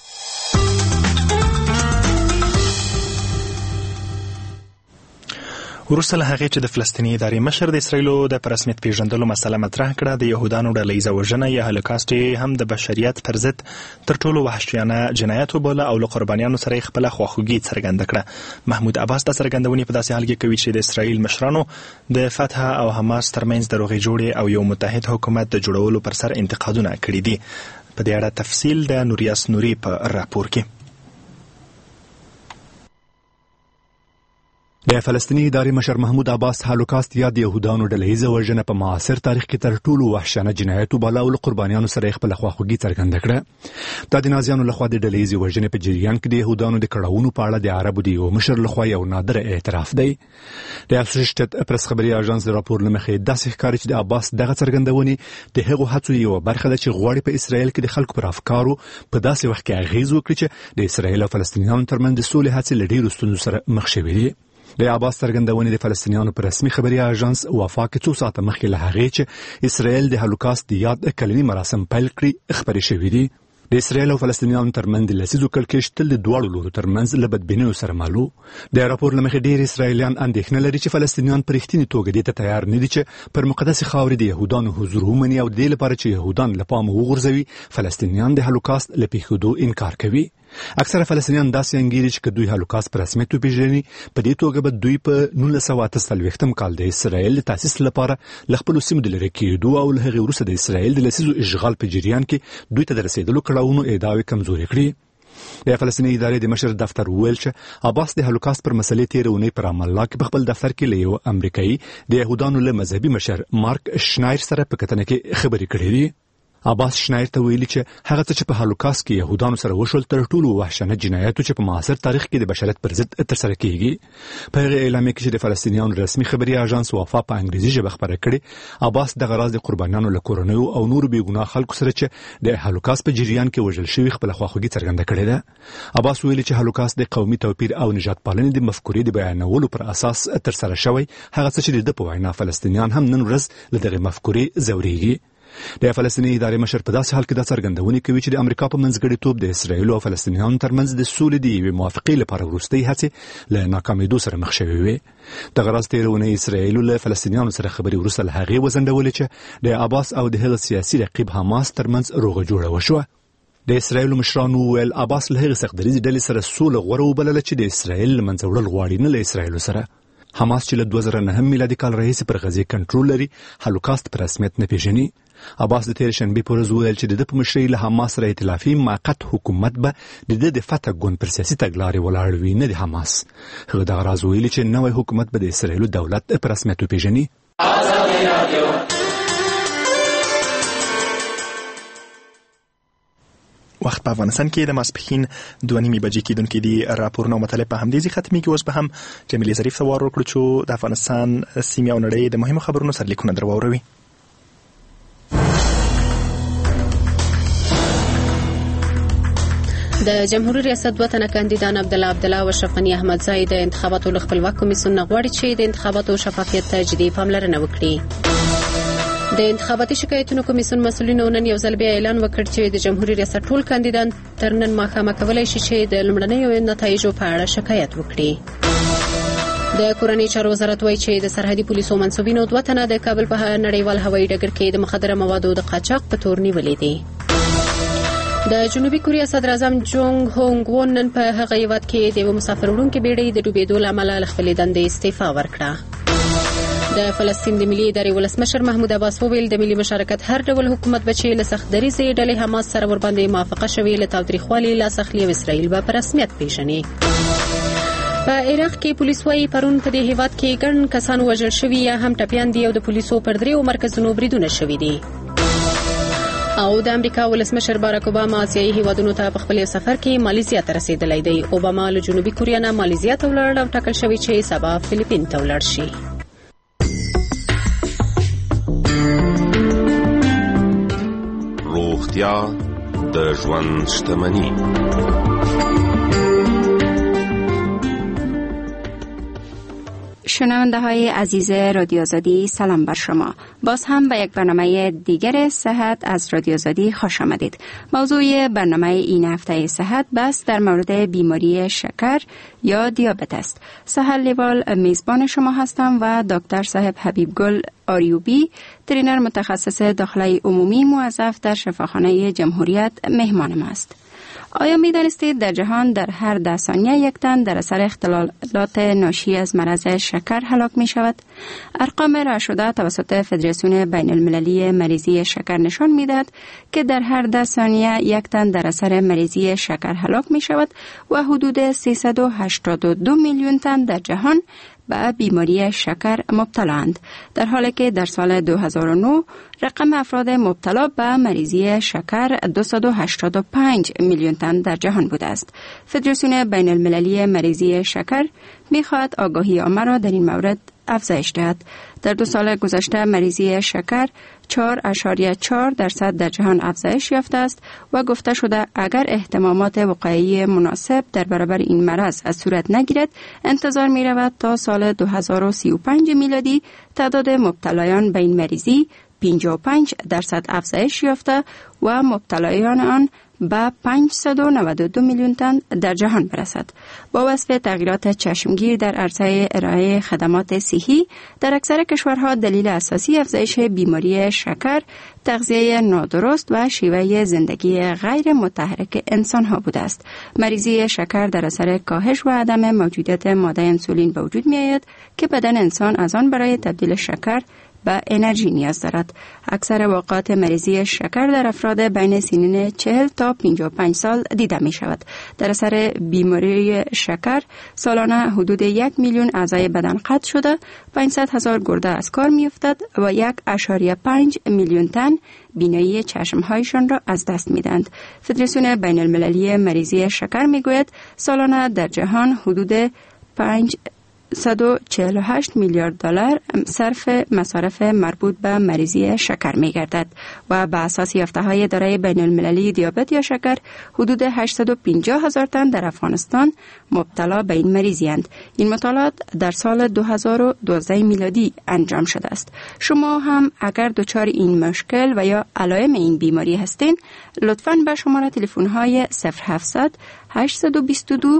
وروسته له هغې چې د فلسطیني ادارې مشر د اسرایلو د په رسمیت پیژندلو مسله مطرح کړه، د یهودانو ډلهییزه وژنه یا هولوکاست هم د بشریت پر ضد تر ټولو وحشیانه جنایت وبوله او له قربانیانو سره یې خپله خواخوږي څرګنده کړه. محمود عباس دا څرګندونې په داسې حال کې کوي چې د اسرایل مشرانو د فتح او حماس ترمنځ د روغې جوړې او یو متحد حکومت د جوړولو پر سر انتقادونه کړي دي. په دې اړه تفصیل د نوریاس نوري په راپور کې. د فلسطیني ادارې مشر محمود عباس هولوکاست یا د یهودانو ډلهییزه وژنه په معاصر تاریخ کې تر ټولو وحشیانه جنایت وباله او له قربانیانو سره یې خپله خواخوږي څرګنده کړه. دا د نازیانو لخوا د ډلهییزې وژنې په جریان کې د یهودانو د کړاوونو په اړه د عربو د یو مشر لخوا یو نادره اعتراف دی. د اسوسییټډ پریس خبري اژانس د راپور له مخې داسې ښکاري چې د عباس دغه څرګندونې د هغو هڅو یوه برخه ده چې غواړي په اسرایل کې د خلکو پر افکارو په داسې وخت کې اغیز وکړي چې د اسرایل او فلسطینیانو ترمنځ د سولې هڅې له ډېرو ستونزو سره مخ شوي دي. د عباس څرګندونې د فلسطینیانو په رسمي خبري اژانس وفا کې څو ساعته مخکې له هغې چې اسرایل د هولوکاست د یاد کلني مراسم پیل کړي خبرې شوي دي. د اسرایل او فلسطینیانو ترمنځ د لسیزو کړکېچ تل د دواړو لورو ترمنځ له بدبینیو سره مالو. د راپور له مخې ډېر اسرایلیان اندېښنه لري چې فلسطینیان په رښتینې توګه دې ته تیار نه دي چې پر مقدسې خاورې د یهودانو حضور ومني او د دې لپاره چې یهودان له پامه وغورځوي فلسطینیان د هولوکاست له پېښېدو انکار کوي. اکثره فلسطینیان داسې انګیري چې دوی هولوکاست په رسمیت وپېژني، په دې توګه به دوی په 1948 کال د اسرایل د تاسیس لپاره له خپلو سیمو د لرې کېدو او له هغې وروسته د اسرایل د لسیزو اشغال په جریان کې دوی ته د رسېدلو کړاوونو ادعاوې کمزورې کړي. د فلسطیني ادارې د مشر دفتر وویل چې عباس د هولوکاست پر مسلې تېره اونۍ په رام الله کې په خپل دفتر کې له یو امریکایي د یهودانو له مذهبي مشر مارک شنایر سره په کتنه کې خبرې کړې دي. عباس شنایر ته ویلي چې هغه څه چې په هولوکاست کې يهودانو سره وشول تر ټولو وحشیانه جنایاتو چې په معاصر تاریخ کې د بشریت پر ضد ترسره کیږي. په هغه اعلامیه کې چې د فلسطینیانو رسمي خبري اژانس وفا په انګریزي ژبه خبره کړې، عباس د غراض د قربانیانو له کورنیو او نور بېګناه خلکو سره چې د هولوکاست په جریان کې وژل شوي خپل خواخوږي څرګنده کړې ده. عباس ویلي چې هولوکاست د قومي توپیر او نژاد پالنې د مفکورې د بیانولو پر اساس ترسره شوی، هغه څه چې د په وینا فلسطینیان هم نن ورځ له دغه مفکورې ځوريږي. د فلسطیني ادارې مشر په داسې حال کې د څرګندونې کوي چې د امریکا په منځګړیتوب د اسرایل او فلسطینیانو ترمنځ د سولې د یوې موافقې لپاره وروستۍ هڅې له ناکامېدو سره مخ شوې وې. دغه راز تېرونه اسرایل له فلسطینیانو سره خبرې وروسته له هغې وځنډولې چې د عباس او د هغه سیاسي رقیب حماس ترمنځ روغه جوړه وشوه. د اسرایل مشرانو ویل عباس له هغې سختدریزې ډلې سره سوله غوره وبلله چې د اسرایل له منځه وړل غواړي، نه له اسرایلو سره. حماس چې له 2009 میلادي کال راهیسې پر غزې کنټرول لري، هولوکاست په رسمیت نه پیژني. عباس د تېر شنبې په ورځ وویل چې د په مشرۍ له حماس سره ائتلافي موقت حکومت به د فتح ګوند پر سیاسي تګلارې ولاړ وي، نه د حماس. هغه دغه راز ویلي چې نوی حکومت به د اسرایلو دولت په رسمیت وپیژني. وخت په افغانستان کې د ماسپښین 2:30 بجې کېدونکې دي. راپورونه او مطالب په همدې ځای ختمېږي. اوس به هم جمیلې ظریف ته وار وکړو چې د افغانستان سیمې او نړۍ د مهمو خبرونو سرلیکونه در واوروي. د جمهوریت ریاست دوه تنه کاندیدان عبدالله او اشرف غني احمدزی د انتخاباتو له خپلواک کمیسیون نه غواړي چې د انتخاباتو شفافیت ته جدي پاملرنه وکړي. د انتخاباتي شکایتونو کمیسیون مسؤلینو نن یو ځل بیا اعلان وکړ چې د جمهوریت ریاست ټول کاندیدان تر نن ماښامه کولی شي چې د لومړنیو نتایجو په اړه شکایت وکړي. د کورنۍ چارو وزارت وایي چې د سرحدي پولیسو منصوبینو دوه تنه د کابل په نړیوال هوایي ډګر کې د مخدره موادو د قاچاق په تور نیولې دي. د جنوبي کوریا صدر اعظم جونګ هونګ وون نن په هغه هیواد کې د یو مسافر وړونکي بیړۍ د ډوبېدو له امله له خپلې دندې استعفا ورکړه. د فلسطین د ملي ادارې ولسمشر محمود عباس وویل د ملي مشارکت هر ډول حکومت به چې له سختدریزې ډلې حماس سره ورباندې موافقه شوې له تاوتریخوالي لاس اخلي او اسرائیل به په رسمیت پیژني. په عراق کې پولیس وايي پرون په دې هیواد کې ګڼ کسان وژل شوي یا هم ټپیان دي او د پولیسو پر 3 مرکزونو بریدونه شوي دي. او د امریکا ولسمشر باراک اوباما آسیایي هیوادونو ته په خپل سفر کې مالیزیا ته رسیدلی دی. اوباما له جنوبي کوریا نه مالیزیا ته ولاړ او ټاکل شوی چې سبا فلیپین ته ولاړ شي. روغتیا د ژوند شتمني. شنونده های عزیز رادیو آزادی، سلام بر شما. باز هم به یک برنامه دیگر صحت از رادیو آزادی خوش آمدید. موضوع برنامه این هفته صحت بس در مورد بیماری شکر یا دیابت است. سهل لیوال میزبان شما هستم و دکتر صاحب حبیب گل آریوبی، ترینر متخصص داخله عمومی موظف در شفاخانه جمهوریت مهمان ما است. آیا می دانستید در جهان در هر 10 ثانیه یک تن در اثر اختلالات ناشی از مرض شکر هلاک می شود؟ ارقام ارائه شده توسط فدراسیون بین المللی مریضی شکر نشان می دهد که در هر 10 ثانیه یک تن در اثر مریضی شکر هلاک می شود و حدود 382 میلیون تن در جهان به بیماری شکر مبتلااند، در حالی که در سال 2009 رقم افراد مبتلا به مریضی شکر 285 میلیون تن در جهان بوده است. فدراسیون بین المللی مریضی شکر می‌خواهد آگاهی عامه را در این مورد افزایش دهد. در 2 سال گذشته مریضی شکر 4.4% در جهان افزایش یافته است و گفته شده اگر اهتمامات وقایعی مناسب در برابر این مرض از صورت نگیرد، انتظار می رود تا سال 2035 میلادی تعداد مبتلایان به این مریضی 55% افزایش یافته و مبتلایان آن به 592 میلیون تن در جهان برسد. با وصف تغییرات چشمگیر در عرصه ارائه خدمات صحی، در اکثر کشورها دلیل اساسی افزایش بیماری شکر تغذیه نادرست و شیوه زندگی غیر متحرک انسان ها بوده است. مریضی شکر در اثر کاهش و عدم موجودیت ماده انسولین به وجود می آید که بدن انسان از آن برای تبدیل شکر به انرژی نیاز دارد. اکثر واقعات مریضی شکر در افراد بین سنین 40 تا 55 سال دیده می شود. در اثر بیماری شکر سالانه حدود 1 میلیون اعضای بدن قطع شده، 500,000 گرده از کار می افتد و 1.5 میلیون تن بینایی چشمهایشان را از دست می دهند. فدراسیون بین المللی مریضی شکر می گوید سالانه در جهان حدود 548 میلیارد دلار صرف مصارف مربوط به مریضی شکر می گردد و به اساس یافته‌های اداره بین المللی دیابت یا شکر حدود 850,000 تن در افغانستان مبتلا به این مریضی اند. این مطالعات در سال 2012 میلادی انجام شده است. شما هم اگر دچار این مشکل و یا علائم این بیماری هستین، لطفاً به شماره تلفن های 0700 822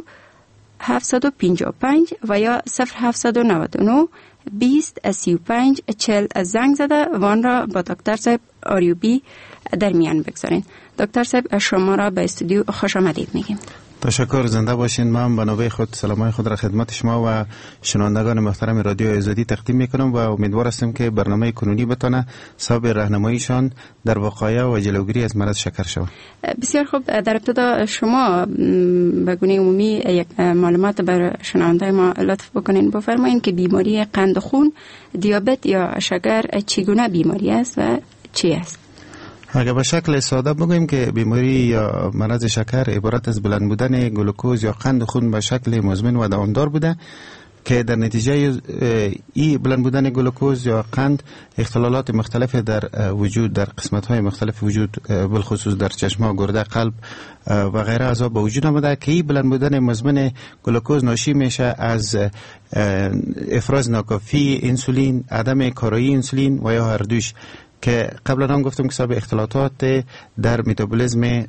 755 و یا 0799 20 35 40 زنگ زده و آن را با دکتر صاحب آریوبی در میان بگذارین. دکتر صاحب شما را به استودیو خوش آمدید میگیم. تشکر، زنده باشین. من به نوبه خود سلامای خود را خدمت شما و شنوندگان محترم رادیو آزادی تقدیم میکنم و امیدوار هستم که برنامه کنونی بتونه سبب راهنماییشان در وقایع و جلوگیری از مرض شکر شود. بسیار خوب. در ابتدا شما به گونه عمومی یک معلومات بر شنونده ما لطف بکنین. بفرمایید که بیماری قند خون، دیابت یا شکر چگونه بیماری است و چی است؟ اگر به شکل ساده بگوییم که بیماری یا مرض شکر عبارت از بلند بودن گلوکوز یا قند خون به شکل مزمن و دوامدار بوده که در نتیجه این بلند بودن گلوکوز یا قند اختلالات مختلف در وجود، در قسمت‌های مختلف وجود، بالخصوص در چشم‌ها، گرده، قلب و غیره اعضا به وجود آمده که این بلند بودن مزمن گلوکوز ناشی میشه از افراز ناکافی انسولین، عدم کارایی انسولین و یا هر دوش، که قبلا هم گفتم که سبب اختلالات در متابولیسم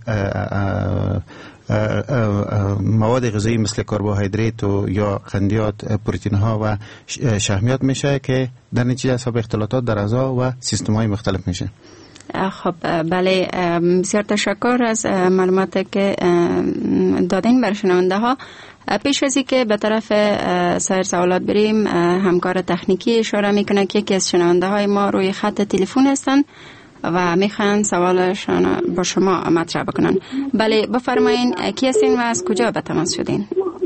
مواد غذایی مثل کربوهیدرات و یا قندیات، پروتئین ها و شحمیات میشه که در نتیجه سبب اختلالات در اعضا و سیستم های مختلف میشه. خب بله، بسیار تشکر از معلوماتی که دادین بر شنونده ها. پیش از اینکه به طرف سایر سوالات بریم، همکار تکنیکی اشاره میکنه که یکی از شنونده های ما روی خط تلفن هستن و میخوان سوالشان با شما مطرح بکنن. بله بفرمایین، کی هستین و از کجا به تماس شدین؟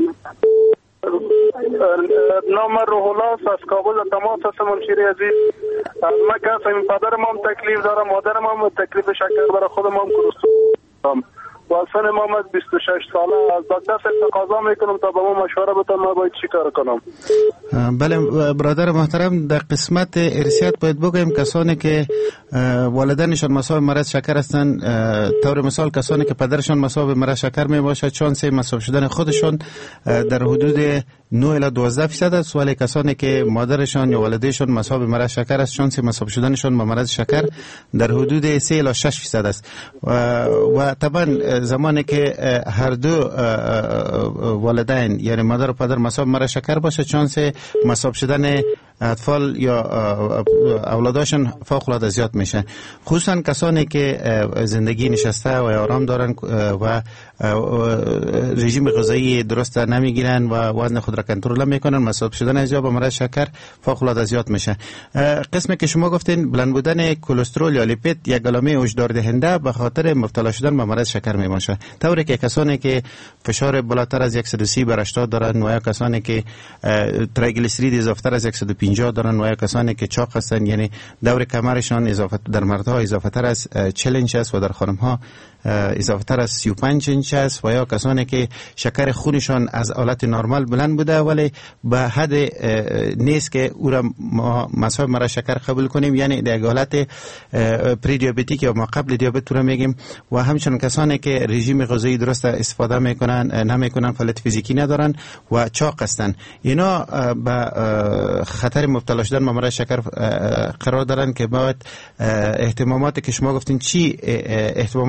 نام روح الله است، از کابل تماس هستم. همشیری عزیز، من که هستم، پدرم هم تکلیف دارم، مادرم هم تکلیف شکر برای خودم هم کرستم و سن ما 26 ساله. از دکتر صاحب تقاضا میکنم تا به ما مشوره بده ما باید چی کار کنم. بله برادر محترم، در قسمت ارثیات باید بگویم کسانی که والدینشان مصاب مرض شکر هستند، طور مثال کسانی که پدرشان مصاب مرض شکر می باشد، شانس مصاب شدن خودشون در حدود 9 الی 12% است، ولی کسانی که مادرشان یا والدینشان مصاب مرض شکر است، شانس مصاب شدنشان با مرض شکر در حدود 3 الی 6% است. و طبعا زمانی که هر دو والدین یعنی مادر و پدر مصاب مرض شکر باشه، شانس مصاب شدن اطفال یا اولاداشون فوق العاده زیاد میشه، خصوصا کسانی که زندگی نشسته و آرام دارن و رژیم غذایی درست نمیگیرن و وزن خود را کنترل میکنن، مصاب شدن از با مرض شکر فوق العاده زیاد میشه. قسمی که شما گفتین بلند بودن کلسترول یا لیپید یک علامه هشدار دهنده به خاطر مبتلا شدن به مرض شکر میباشه، طوری که کسانی که فشار بالاتر از 130 بر 80 دارن و یا کسانی که تریگلیسیرید اضافه‌تر از 150 دارن و یا کسانی که چاق هستن، یعنی دور کمرشان اضافه در مردها اضافه تر از 40 انچ است و در خانم‌ها اضافه تر از 35 انچ است، و یا کسانی که شکر خونشان از حالت نرمال بلند بوده ولی به حد نیست که او را مصاب مرض شکر قبول کنیم، یعنی در حالت پری دیابتیک یا ما قبل دیابت را میگیم، و همچنین کسانی که رژیم غذایی درست استفاده نمیکنن، فعالیت فیزیکی ندارن و چاق هستن، اینا به خطر مبتلا شدن به مرض شکر قرار دارن که باید اهتماماتی که شما گفتین چی اهتمامات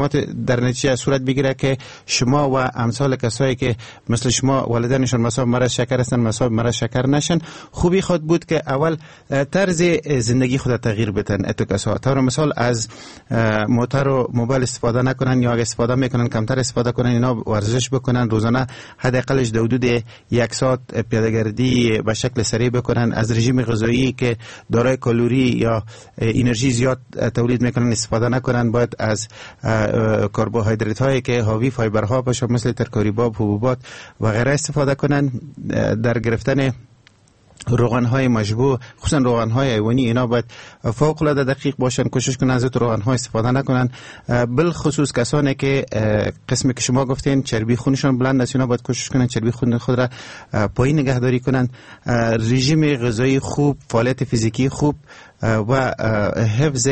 در نتیجه صورت بگیره که شما و امثال کسایی که مثل شما والدینشان مصاب مرض شکر هستن مصاب مرض شکر نشن. خوبی خود بود که اول طرز زندگی خود تغییر بدن. اتو کسا طور مثال از موتور و موبایل استفاده نکنن، یا اگه استفاده میکنن کمتر استفاده کنن، اینا ورزش بکنن، روزانه حداقلش در حدود 1 ساعت پیاده‌گردی به شکل سریع بکنن، از رژیم غذایی که دارای کالری یا انرژی زیاد تولید میکنن استفاده نکنن، باید از کربوهیدرات هایی که حاوی فایبرها باشه مثل ترکاری‌باب، حبوبات و غیره استفاده کنن. در گرفتن روغن‌های مشبوع خصوصا روغن‌های حیوانی اینا باید فوق العاده دقیق باشن، کوشش کنن از روغن‌ها استفاده نکنن. بالخصوص کسانی که قسمی که شما گفتین چربی خونشون بلند است، اینا باید کوشش کنن چربی خون خود را پایین نگهداری کنن. رژیم غذایی خوب، فعالیت فیزیکی خوب و حفظ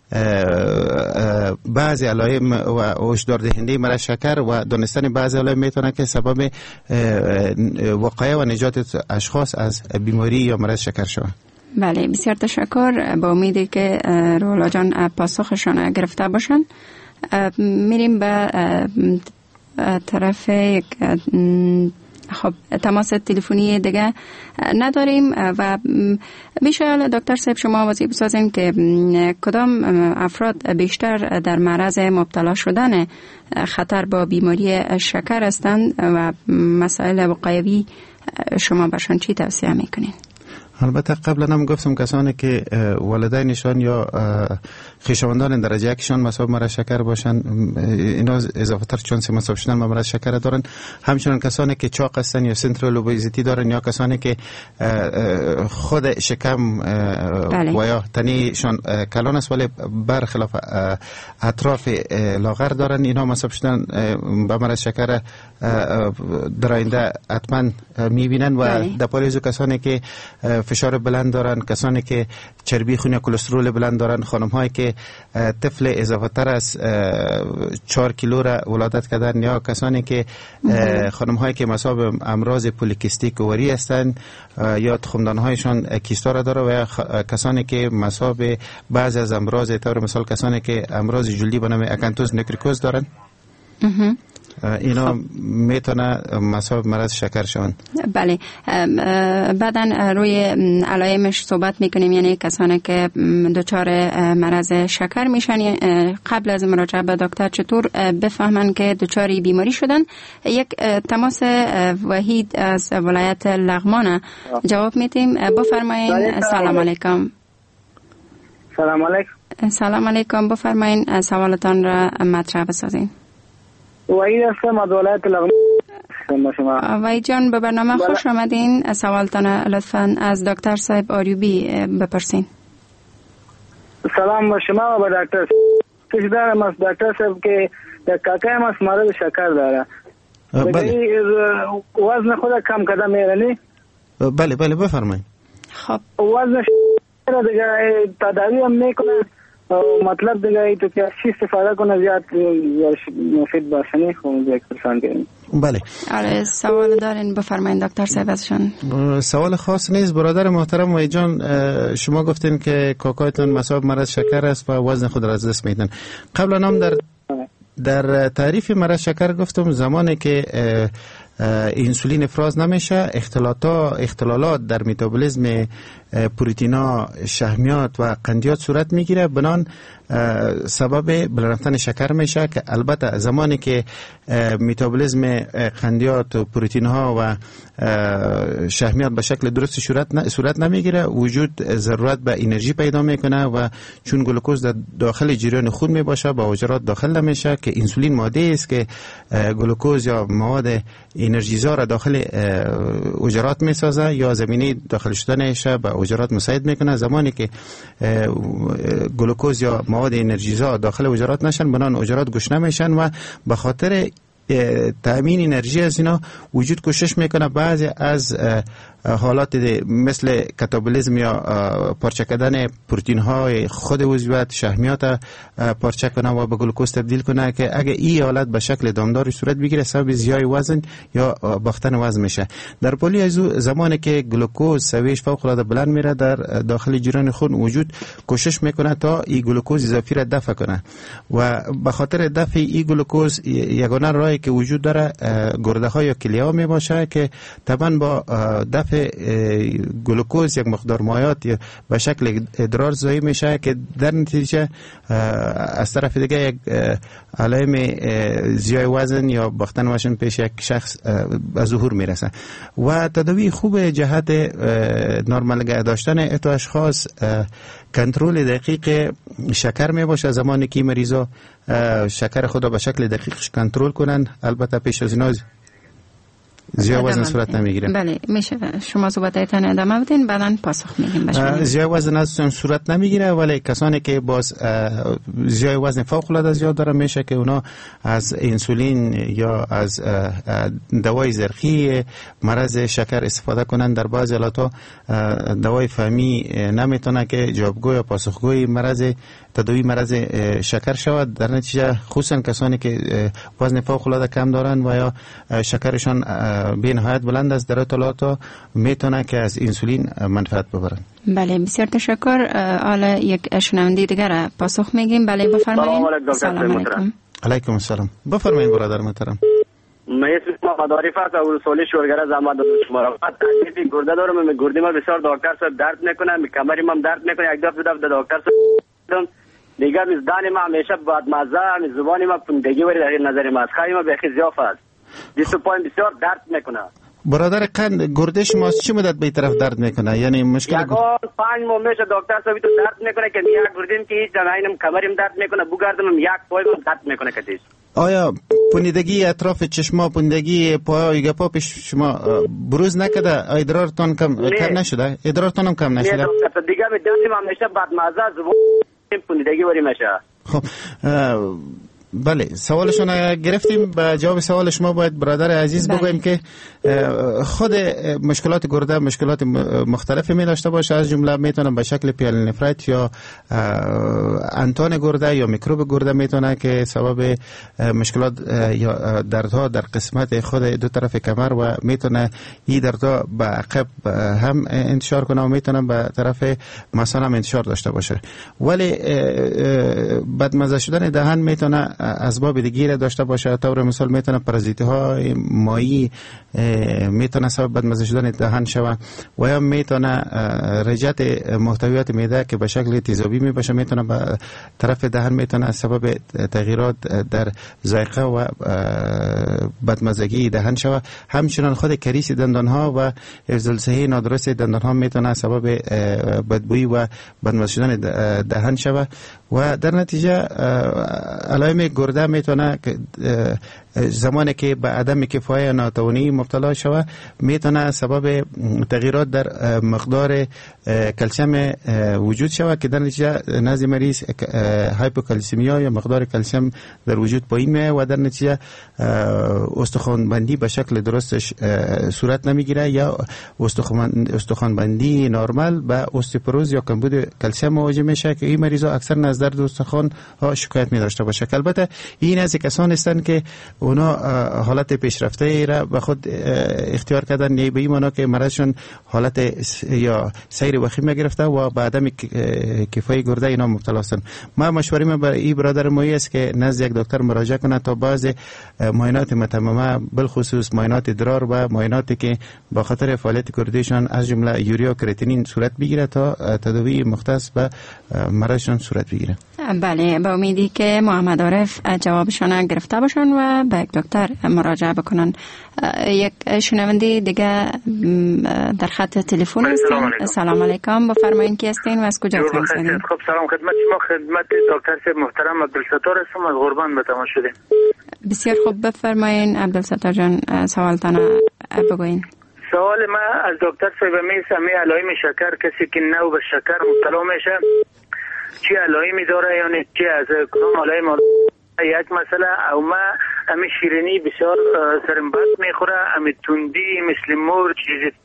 بعضی علائم و هشدار دهنده مرض شکر و دانستن بعضی علائم میتونه که سبب وقایع و نجات اشخاص از بیماری یا مرض شکر شود. بله، بسیار تشکر. با امیدی که رولا جان پاسخشان گرفته باشن. میریم به طرف یک خب تماس تلفنی دیگه نداریم و میشه دکتر صاحب شما واضح بسازین که کدام افراد بیشتر در معرض مبتلا شدن خطر با بیماری شکر هستند و مسائل وقایوی شما برشان چی توصیه میکنین؟ البته قبلا هم گفتم کسانی که والدینشان یا خویشاوندان درجه یکشان مصاب مرض شکر باشن اینا اضافه تر چانس مصاب شدن با مرض شکر دارن. همچنین کسانی که چاق هستن یا سنترال اوبیزیتی دارن یا کسانی که خود شکم و یا تنیشان کلان است ولی برخلاف اطراف لاغر دارن، اینا مصاب شدن با مرض شکر در آینده حتما میبینن. و در پاریزو کسانی که فشار بلند دارن، کسانی که چربی خون یا کلسترول بلند دارن، خانم هایی که طفل اضافه تر از 4 کیلو را ولادت کردن، یا کسانی که خانم هایی که مصاب امراض پولیکیستیک اوری هستند یا تخمدان هایشان کیستا را داره، و کسانی که مصاب بعض از امراض طور مثال کسانی که امراض جلدی به نام اکانتوز نکریکوز دارن اینا میتونه مصاب مرض شکر شون. بله، بعدن روی علائمش صحبت میکنیم، یعنی کسانی که دچار مرض شکر میشن قبل از مراجعه به دکتر چطور بفهمن که دچار بیماری شدن. یک تماس وحید از ولایت لغمان جواب میدیم. بفرمایین. سلام علیکم. سلام علیکم. سلام علیکم. بفرمایین سوالتان را مطرح بسازین. وحید هستم از ولایت لغمان. شما وحید جان به برنامه خوش آمدین. سوالتان لطفاً از دکتر صاحب آریوبی بپرسین. سلام به شما و به دکتر صاحب. دارم از دکتر صاحب که کاکایم از مرض شکر داره. وزن خود کم کرده میرنی؟ بله بفرمایید. خب وزن شکر دیگه تداوی هم میکنه، مطلب دیگه ای تو که چی استفاده کنه زیاد مفید باشه نه خود یک پرسان کنیم. بله. آره سوال دارین بفرمایید دکتر صاحب ازشون. سوال خاص نیست برادر محترم. وحید جان شما گفتین که کاکایتون مصاب مرض شکر است و وزن خود را از دست میدن. قبلا هم در تعریف مرض شکر گفتم زمانی که انسولین افراز نمیشه، اختلالات در متابولیسم پروتئینا، شحمیات و قندیات صورت میگیره، بنان سبب بالا رفتن شکر میشه. که البته زمانی که متابولیسم قندیات و پروتئینها و شحمیات به شکل درست صورت نمیگیره، وجود ضرورت به انرژی پیدا میکنه و چون گلوکوز در داخل جریان خون میباشه با حجرات داخل نمیشه که انسولین ماده است که گلوکوز یا مواد انرژیزا را داخل حجرات میسازه یا زمینه داخل شدنش به حجرات مساعد میکنه. زمانی که گلوکوز یا مواد انرژیزا داخل حجرات نشن بنان حجرات گشنه میشن و به خاطر تامین انرژی از اینا وجود کوشش میکنه بعضی از حالات مثل کاتابولیسم یا پارچه کردن پروتئین های خود عضویت شحمیات پارچه کنه و به گلوکوز تبدیل کنه که اگه این حالت به شکل دامدار صورت بگیره سبب زیای وزن یا باختن وزن میشه. در پولی از زمانی که گلوکوز سویش فوق العاده بلند میره در داخل جریان خون وجود کوشش میکنه تا این گلوکوز اضافی را دفع کنه و به خاطر دفع این گلوکوز یگانه راهی که وجود داره گرده ها یا کلیه ها می باشه که طبعا با دفع گلوکوز یک مقدار مایعات به شکل ادرار ضایع میشه که در نتیجه از طرف دیگه یک علائم زیای وزن یا باختن وزن پیش یک شخص به ظهور میرسه و تداوی خوب جهت نرمال نگه داشتن اتو اشخاص کنترل دقیق شکر می باشه. زمانی که مریضا شکر خود را به شکل دقیق کنترل کنن، البته پیش از اینا زیاد وزن صورت نمیگیره. بله میشه شما صحبتایتان ادامه بدین بعداً پاسخ میگیم. زیاد وزن از صورت نمیگیره ولی کسانی که باز زیاد وزن فوق العاده زیاد داره میشه که اونا از انسولین یا از دوای زرخی مرض شکر استفاده کنن. در بعضی حالات دوای فهمی نمیتونه که جوابگو یا پاسخگوی مرض تداوی مرض شکر شود. در نتیجه خصوصا کسانی که وزن فوق العاده کم دارن و یا شکرشان به نهایت بلند است در اطلاعات میتونه که از انسولین منفعت ببرن. بله بسیار تشکر. حالا یک شنونده دیگر پاسخ میگیم. بله بفرمایید. سلام علیکم. علیکم السلام. بفرمایید برادر محترم. من اسم محمد عارف است و رسولی شورگره زحمت دادم شما را. من تکلیف گرده دارم. گردی ما بسیار دکتر صاحب درد میکنه، کمری من درد میکنه. یک دفعه دکتر صاحب دیگه میزدان ما همیشه بعد مزه می زبانی ما پوندگی وری در نظر ما خواهی ما به خیزیاف است. دیسو پایم بسیار درد میکنه. برادر قند گرده شما چه مدت به طرف درد میکنه؟ یعنی مشکل 5 ماه میشه دکتر صاحب تو درد میکنه که یک گردیم که جناینم کمریم درد میکنه بوگردم یک پایم درد میکنه کتیش. آیا پوندگی اطراف چشما پوندگی پای گپا پیش شما بروز نکده؟ ادرارتون کم نشده؟ ادرارتون هم کم نشده؟ دیگه به دستم همیشه بعد مزه زبون پوندگی وری میشه. خب بله سوالشون گرفتیم. به جواب سوال شما باید برادر عزیز بگویم که خود مشکلات گرده مشکلات مختلفی می داشته باشه. از جمله میتونه به شکل پیالونفریت یا انتان گرده یا میکروب گرده میتونه که سبب مشکلات یا دردها در قسمت خود دو طرف کمر و میتونه این دردها به عقب هم انتشار کنه و میتونه به طرف مثلا هم انتشار داشته باشه. ولی بدمزه شدن دهن میتونه اسباب دیگه داشته باشه. طور مثال میتونه پارازیت های مایی میتونه سبب بدمزه شدن دهن شوه و یا میتونه رجعت محتویات معده که به شکل تیزابی میباشه میتونه به طرف دهن میتونه سبب تغییرات در ذائقه و بدمزگی دهن شوه. همچنین خود کریس دندان ها و افضل صحی نادرست دندان ها میتونه سبب بدبویی و بدمزه شدن دهن شوه و در نتیجه علائم گرده میتونه زمانی که به عدم کفایت ناتوانی مبتلا شوه میتونه سبب تغییرات در مقدار کلسیم وجود شوه که در نتیجه نزد مریض هایپوکلسیمیا یا مقدار کلسیم در وجود پایین میاد و در نتیجه استخوان بندی به شکل درستش صورت نمیگیره یا استخوان بندی نرمال به استیپروز یا کمبود کلسیم مواجه میشه که این مریضا اکثر از درد استخوان ها شکایت می داشته باشه. البته این از کسان هستند که اونا حالت پیشرفته را به خود اختیار کردن یا به این معنا که مرضشون حالت یا سیر وخیم گرفته و به عدم کفایت گرده اینا مبتلا هستند. ما مشوره ما برای این برادر ما است که نزد یک دکتر مراجعه کنه تا بعض معاینات متممه بالخصوص معاینات ادرار و معایناتی که با خاطر فعالیت گردهشان از جمله یوریا و کراتینین صورت بگیره تا تداوی مختص به مرضشون صورت بگیره. بله با امیدی که محمد عارف جوابشان گرفته باشن و به یک دکتر مراجعه بکنن. یک شنونده دیگه در خط تلفن هستن. سلام علیکم بفرمایید کی هستین و از کجا زنگ زدین؟ خب سلام خدمت شما، خدمت دکتر صاحب محترم عبدالستار هستم از قربان به تماس شدیم. بسیار خوب بفرمایید عبدالستار جان سوالتان بگوین. سوال ما از دکتر صاحب میسمی علائم شکر کسی که نو به شکر مبتلا میشه چی علائمی داره یعنی چی از کدام علائم یک مسئله او ما امی شیرینی بسیار سرم بد میخوره امی تندی مثل مور چیزی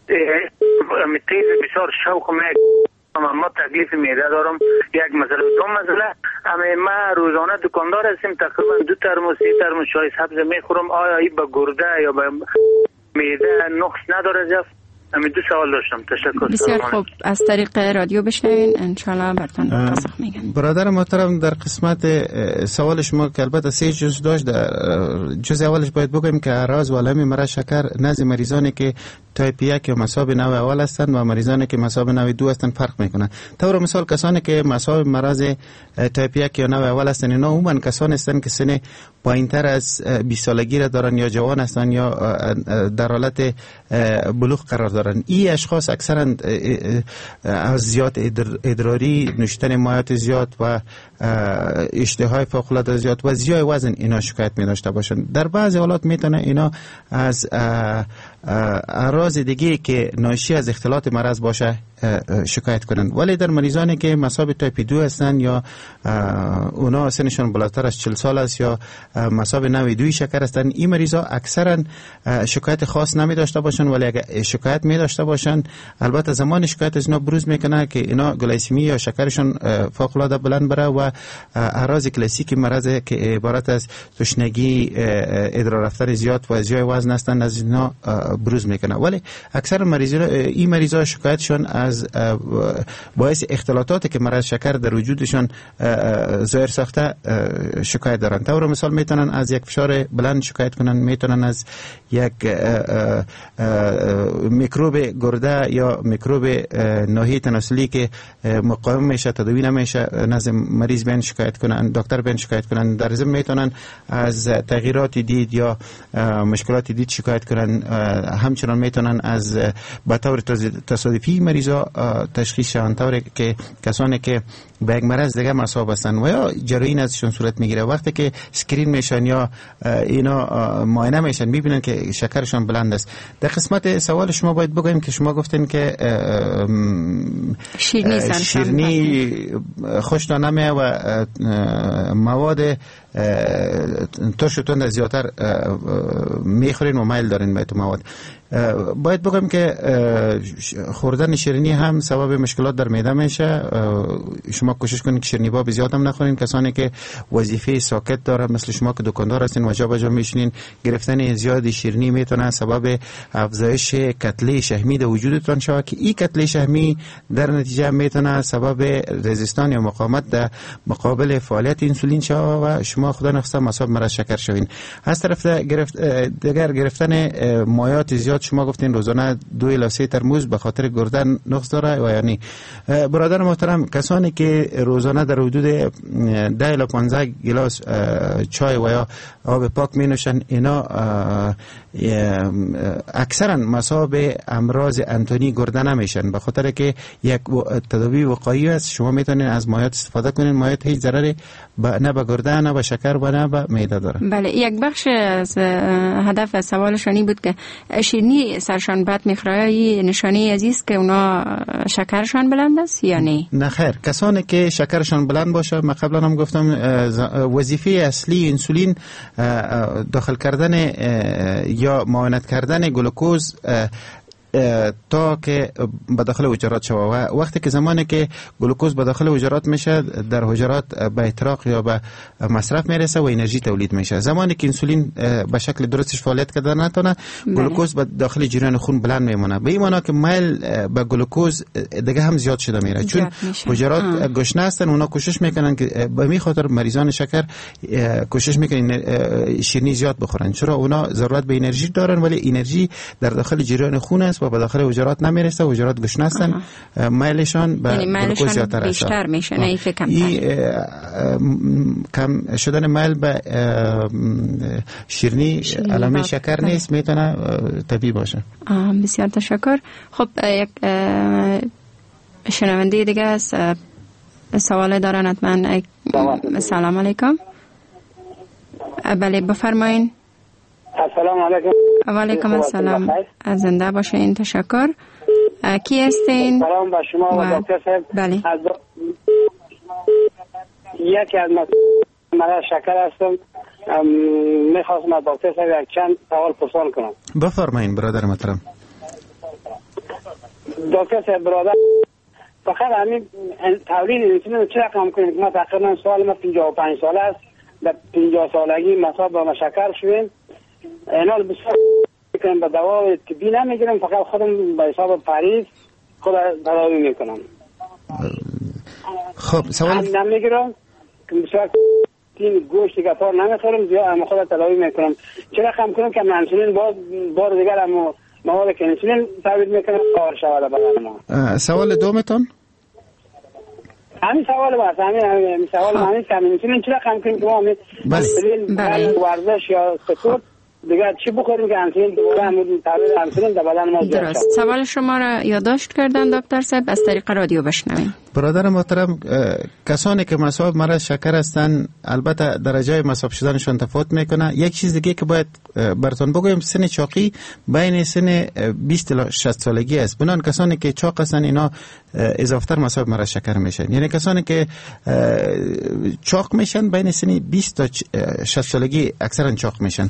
تیز بسیار شوق ما تکلیف معده دارم. یک مسئله. دو مسئله، ما روزانه دکاندار هستیم، تقریبا 2 ترموز 3 ترموز چای سبز میخورم. آیا این به گرده یا به معده نقص نداره جف؟ همین 2 سوال داشتم. تشکر. بسیار خوب، از طریق رادیو بشنوین انشالله براتون پاسخ میگن. برادر محترم، در قسمت سوال شما که البته 3 جزء داشت، جزء اولش باید بگیم که اعراض و علائم مرض شکر نزد مریضانی که تایپ 1 یا مصاب نوع اول هستند و مریضانی که مصاب نوع 2 هستند فرق میکنه. طور مثال کسانی که مصاب مرض تایپ 1 یا نوع اول هستند، اینا عموما کسانی هستند که سن پایینتر از 20 سالگی را دارن یا جوان هستند یا در حالت بلوغ قرار دارن. این اشخاص اکثرا از زیاد ادراری، نوشیدن مایعات زیاد و اشتهای فوق العاده زیاد و زیاد وزن اینا شکایت می داشته باشن. در بعضی حالات میتونه اینا از اعراض دیگه که ناشی از اختلاط مرض باشه شکایت کنن. ولی در مریضانی که مصاب تایپ 2 هستن یا اونا سنشون بالاتر از 40 سال است یا مصاب نوع 2 شکر هستن، این مریضا اکثرا شکایت خاص نمی داشته باشن، ولی اگر شکایت می داشته باشن البته زمان شکایت از اینا بروز میکنه که اینا گلایسمی یا شکرشون فوق العاده بلند بره و اعراض کلاسیک مرض که عبارت از تشنگی، ادرار رفتن زیاد و زیاد وزن هستن از اینا بروز میکنه. ولی اکثر این مریضا شکایتشون از باعث اختلاطاتی که مرض شکر در وجودشون ظاهر ساخته شکایت دارن. طور مثال میتونن از یک فشار بلند شکایت کنن، میتونن از یک میکروب گرده یا میکروب ناحیه تناسلی که مقاوم میشه، تداوی نمیشه، نزد مریض بین شکایت کنن، دکتر بین شکایت کنن. در ضمن میتونن از تغییرات دید یا مشکلات دید شکایت کنن. همچنان میتونن از به طور تصادفی مریضا تشخیص شوند، طوری که کسانی که به یک مرض دیگه مصاب هستند و یا جراحی ازشون صورت میگیره، وقتی که اسکرین میشن یا اینا معاینه میشن میبینن که شکرشون بلند است. در قسمت سوال شما باید بگویم که شما گفتین که شیرینی خوش نمیه و مواد ترش و تند زیادتر میخورین و میل دارین به مواد. باید بگم که خوردن شیرینی هم سبب مشکلات در معده میشه. شما کوشش کنید که شیرینی باب زیاد هم نخورین. کسانی که وظیفه ساکت دارن مثل شما که دکاندار هستین و جا به جا میشینین، گرفتن زیاد شیرینی میتونه سبب افزایش کتله شحمی در وجودتان شود که این کتله شحمی در نتیجه میتونه سبب رزیستان یا مقاومت در مقابل فعالیت انسولین شود و شما خدا نخواسته مصاب مرض شکر شوین. از طرف دیگر گرفتن مایعات زیاد، شما گفتین روزانه 2 الی 3 ترموز به خاطر گردن نقص داره و یعنی برادر محترم کسانی که روزانه در حدود 10 الی 15 گلاس چای و یا آب پاک می نوشن، اینا اکثرا مصاب امراض انتونی گرده نمیشن، به خاطر که یک تداوی وقایعی است. شما میتونین از مایعات استفاده کنین. مایعات هیچ ضرری نه به گرده نه به شکر و نه به معده داره. بله، یک بخش از هدف سوالشانی بود که شیرینی سرشان بد میخوره، نشانه عزیز که اونا شکرشان بلند است یا نه؟ نه خیر، کسانی که شکرشان بلند باشه، من قبلا هم گفتم وظیفه اصلی انسولین داخل کردن یا معاینت کردن گلوکوز تا که به داخل حجرات شود و وقتی که زمانی که گلوکوز به داخل حجرات میشه، در حجرات به احتراق یا به مصرف میرسه و انرژی تولید میشه. زمانی که انسولین به شکل درستش فعالیت کرده نتونه، گلوکوز به داخل جریان خون بلند میمونه. به این معنی که میل به گلوکوز دیگه هم زیاد شده میره، چون حجرات گشنه هستن. اونا کوشش میکنن که به می خاطر مریضان شکر کوشش میکنن شیرینی زیاد بخورن، چرا اونا ضرورت به انرژی دارن ولی انرژی در داخل جریان خون است و به داخل حجرات نمیرسه. حجرات گشنه هستن، میلشان به گلوکوز زیادتر بیشتر میشه، نه اینکه کم شدن میل به شیرینی علامه شکر نیست، میتونه طبیعی باشه. بسیار تشکر. خب یک شنونده دیگه است، سوال دارن حتما. سلام علیکم. بله بفرمایین. السلام علیکم. و علیکم السلام. از زنده باشین. تشکر. کی هستین؟ سلام به شما و دکتر صاحب. بله. یکی از مرض شکر هستم. میخواستم از دکتر صاحب یک چند سوال پرسان کنم. بفرمایین برادر محترم. دکتر صاحب برادر فقط همین تولید انسولین چه رقم کنیم؟ ما تقریبا سال ما 55 ساله است، در 50 سالگی مصاب به شکر شدیم. اینا بسیار کنیم به دوا طبی نمیگیرم، فقط خودم به حساب پریز خود تداوی میکنم. خب سوال نمیگیرم که بسیار تین گوشت دیگه پار نمیخورم، زیاد اما خود تداوی میکنم. چه رقم کنم که انسولین بار دیگر اما مواد که انسولین تولید میکنم کار شود بدن ما. سوال دومتون؟ همین سوال باست، همین سوال معنی که انسولین چه رقم کنیم که ما انسولین ورزش یا سکوت دیگه چی بخوریم که انسولین دوباره همون تولید انسولین در بدن ما زیاد شد. سوال شما را یادداشت کردن دکتر صاحب، از طریق رادیو بشنویم. برادر محترم، کسانی که مصاب مرض شکر هستند البته درجه مصاب شدنشون تفاوت میکنه. یک چیز دیگه که باید براتون بگویم، سن چاقی بین سن 20 تا 60 سالگی است. بنان کسانی که چاق هستند اینا اضافتر مصاب مرض شکر میشن. یعنی کسانی که چاق میشن بین سن 20 تا 60 سالگی اکثرا چاق میشن.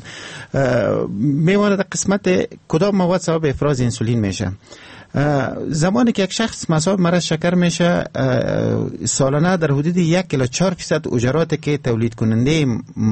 میماند قسمت کدام مواد سبب افراز انسولین میشه. زمانی که یک شخص مصاب مرض شکر میشه، سالانه در حدود 1 الی 4% حجرات که تولید کننده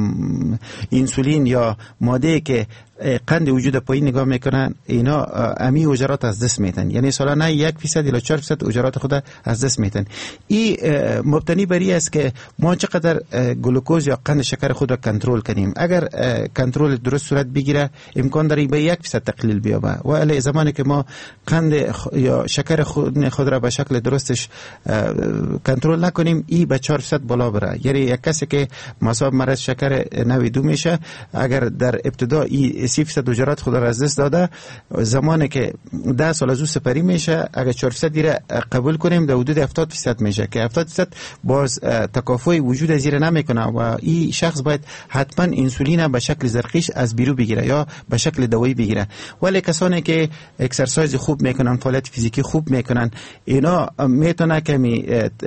انسولین یا ماده که قند وجود پایین نگاه میکنن، اینا امی حجرات از دست میتن. یعنی سالانه 1% الی 4% حجرات خود از دست میتن. این مبتنی بر این است که ما چقدر گلوکوز یا قند شکر خود را کنترل کنیم. اگر کنترل درست صورت بگیره، امکان داره به 1% تقلیل بیابه. ولی زمانی که ما قند یا شکر خود را به شکل درستش کنترل نکنیم، این به 4% بالا بره. یعنی یک کسی که مصاب مرض شکر نوع 2 میشه، اگر در ابتدا این 30% حجرات خود را از دست داده، زمانی که 10 سال از او سپری میشه، اگر 4% دیره قبول کنیم در حدود 70% میشه که 70% باز تکافؤ وجود زیر نمیکنه و این شخص باید حتما انسولین به شکل زرخیش از بیرون بگیره یا به شکل دوایی بگیره. ولی کسانی که اکسرسایز خوب میکنن، فعالیت فیزیکی خوب میکنن، اینا میتونه کمی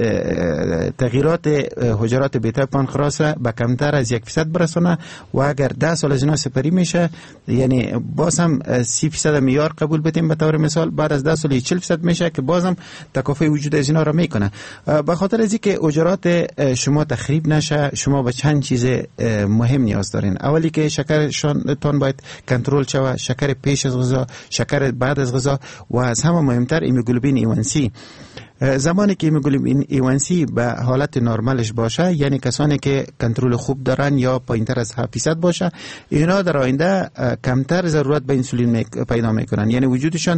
تغییرات حجرات بیتا پانکراس را به کمتر از 1% برسونه و اگر 10 سال از اینا سپری میشه، یعنی باز هم 30% معیار قبول بدیم به طور مثال، بعد از 10 سال 40% میشه که باز هم تکافؤ وجود از اینا را میکنه. به خاطر از اینکه حجرات شما تخریب نشه، شما به چند چیز مهم نیاز دارین. اولی که شکرتون باید کنترل شود، شکر پیش از غذا، شکر بعد از غذا و از همه مهمتر هیموگلوبین A1C. زمانی که هیموگلوبین A1C به حالت نرمالش باشه، یعنی کسانی که کنترل خوب دارن یا پایینتر از 7% باشه، اینا در آینده کمتر ضرورت به انسولین پیدا میکنن. یعنی وجودشان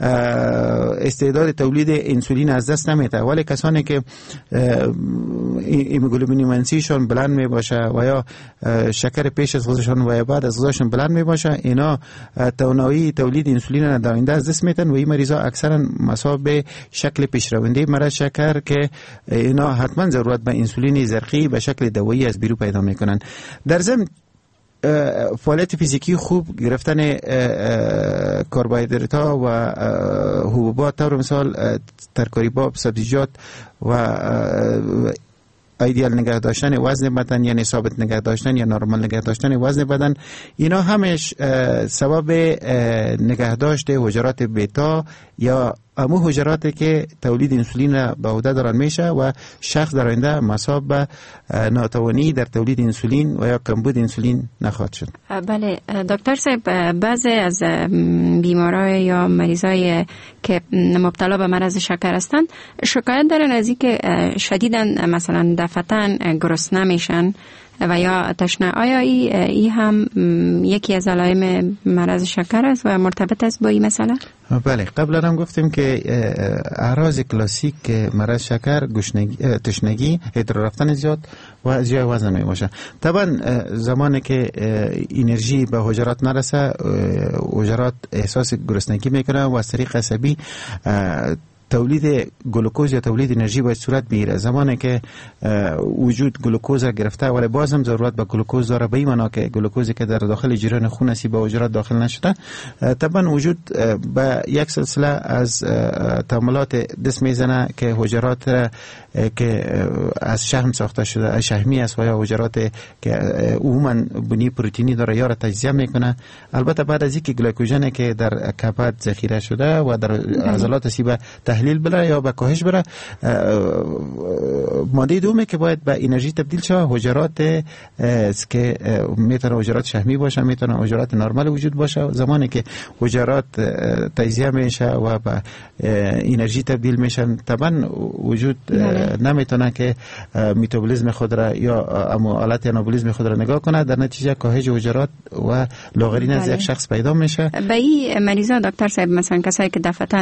استعداد تولید انسولین از دست نمیده. ولی کسانی که هیموگلوبین A1C شون بلند می باشه و یا شکر پیش از غذاشون و یا بعد از غذاشون بلند می باشه، اینا توانایی تولید انسولین در آینده از دست میدن و این مریضا اکثرا مصاب به شکل پیشرو مرض شکر که اینا حتما ضرورت به انسولین زرقی به شکل دوایی از بیرون پیدا میکنن. در ضمن فعالیت فیزیکی خوب، گرفتن کربوهیدرات ها و حبوبات، طور مثال ترکاری‌ها، سبزیجات و ایدیال نگه داشتن وزن بدن، یعنی ثابت نگه داشتن یا نرمال نگه داشتن وزن بدن، اینا همش سبب نگهداشت حجرات بیتا یا امو حجراتی که تولید انسولین را به عهده دارن میشه و شخص در آینده مصاب به ناتوانی در تولید انسولین و یا کمبود انسولین نخواهد شد. بله دکتر صاحب، بعضی از بیمارای یا مریضای که مبتلا به مرض شکر هستند شکایت دارن از اینکه شدیداً مثلا دفعتاً گرسنه میشن و یا تشنه. آیا ای هم یکی از علائم مرض شکر است و مرتبط است با این مسئله؟ بله، قبلا هم گفتیم که اعراض کلاسیک مرض شکر تشنگی، ادرار رفتن زیاد و زیاد وزن می باشه. طبعا زمانی که انرژی به حجرات نرسه، حجرات احساس گرسنگی میکنه و از طریق عصبی تولید گلوکوز یا تولید انرژی باید صورت بگیره. زمانی که وجود گلوکوز را گرفته ولی باز هم ضرورت به گلوکوز داره، به این معنا که گلوکوزی که در داخل جریان خون است به حجرات داخل نشده، طبعا وجود به یک سلسله از تعاملات دست میزنه که حجرات را که از شحم ساخته شده، شحمی است و یا حجرات که عموما بنی پروتئینی داره یا را تجزیه میکنه. البته بعد از اینکه گلیکوژن که در کبد ذخیره شده و در عضلات سیب تحلیل بره یا به کاهش بره، ماده دومه که باید به انرژی تبدیل شه حجرات است که میتونه حجرات شحمی باشه، میتونه حجرات نرمال وجود باشه. زمانی که حجرات تجزیه میشه و به انرژی تبدیل میشن، طبعا وجود نمیتونه که متابولیسم خود را یا حالت انابولیسم خود را نگاه کنه، در نتیجه کاهش حجرات و لاغرین از یک شخص پیدا میشه. به این مریضا دکتر صاحب مثلا کسایی که دفعتاً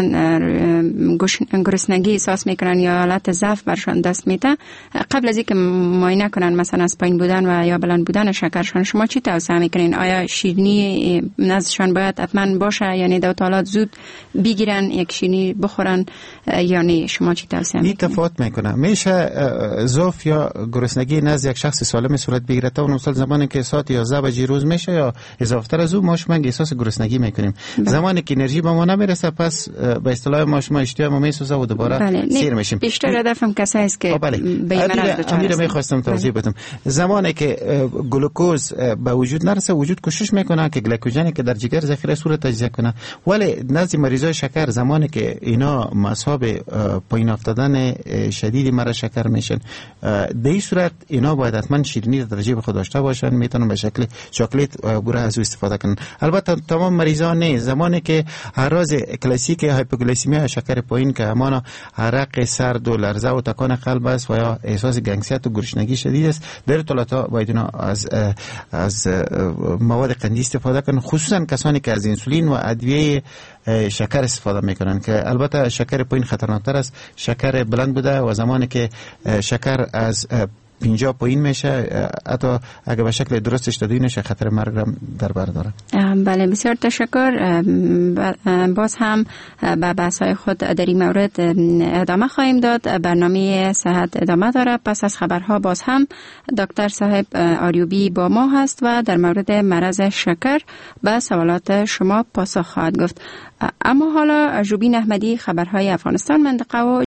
گرسنگی احساس میکنن یا حالت ضعف برشان دست میده، قبل از اینکه معاینه کنن مثلا از پایین بودن و یا بلند بودن شکرشان، شما چی توصیه میکنین؟ آیا شیرینی نزدشان باید حتما باشه، یعنی در حالات زود بگیرن یک شیرینی بخورن، یعنی شما چی توصیه میکنین؟ این تفاوت میکنه. میشه ضعف یا گرسنگی نزد یک شخص سالم صورت بگیره تا اون مثلا زمانی که ساعت 11 بجه روز میشه یا اضافه‌تر از اون ما شما احساس گرسنگی میکنیم. زمانی که انرژی به ما نمیرسه، پس به اصطلاح ما شما اشتها میسوزه و دوباره سیر میشیم. بیشتر هدفم کسایی است که به این مرض دچار هستند. میخواستم توضیح بدم. زمانی که گلوکوز به وجود نرسه، وجود کوشش میکنه که گلیکوژنی که در جگر ذخیره صورت تجزیه کنه، ولی نزد مریضای شکر زمانی که اینا مصاب پایین افتادن شدید مرض شکر میشن، در این صورت اینا باید حتما شیرینی در جیب خود داشته باشن، میتونن به شکل چاکلیت گروه از استفاده کنن. البته تمام مریضان نه. زمانی که اعراض کلاسیک هایپوگلیسمی شکر پایین که همانا عرق سرد و لرزه و تکان قلب است و یا احساس گنگسیت و گرسنگی شدید است، در طولات باید اینا از مواد قندی استفاده کنن، خصوصا کسانی که از انسولین و ادویه شکر استفاده میکنن که البته شکر پایین خطرناکتر است. شکر بلند بوده و زمانی که شکر از 50 پایین میشه، حتی اگه به شکل درستش تدوین نشه خطر مرگ را در بر داره. بله، بسیار تشکر. باز هم به بحث‌های خود در این مورد ادامه خواهیم داد. برنامه صحت ادامه داره. پس از خبرها باز هم دکتر صاحب آریوبی با ما هست و در مورد مرض شکر به سوالات شما پاسخ خواهد گفت. اما حالا جوبین احمدی خبرهای افغانستان منطقه و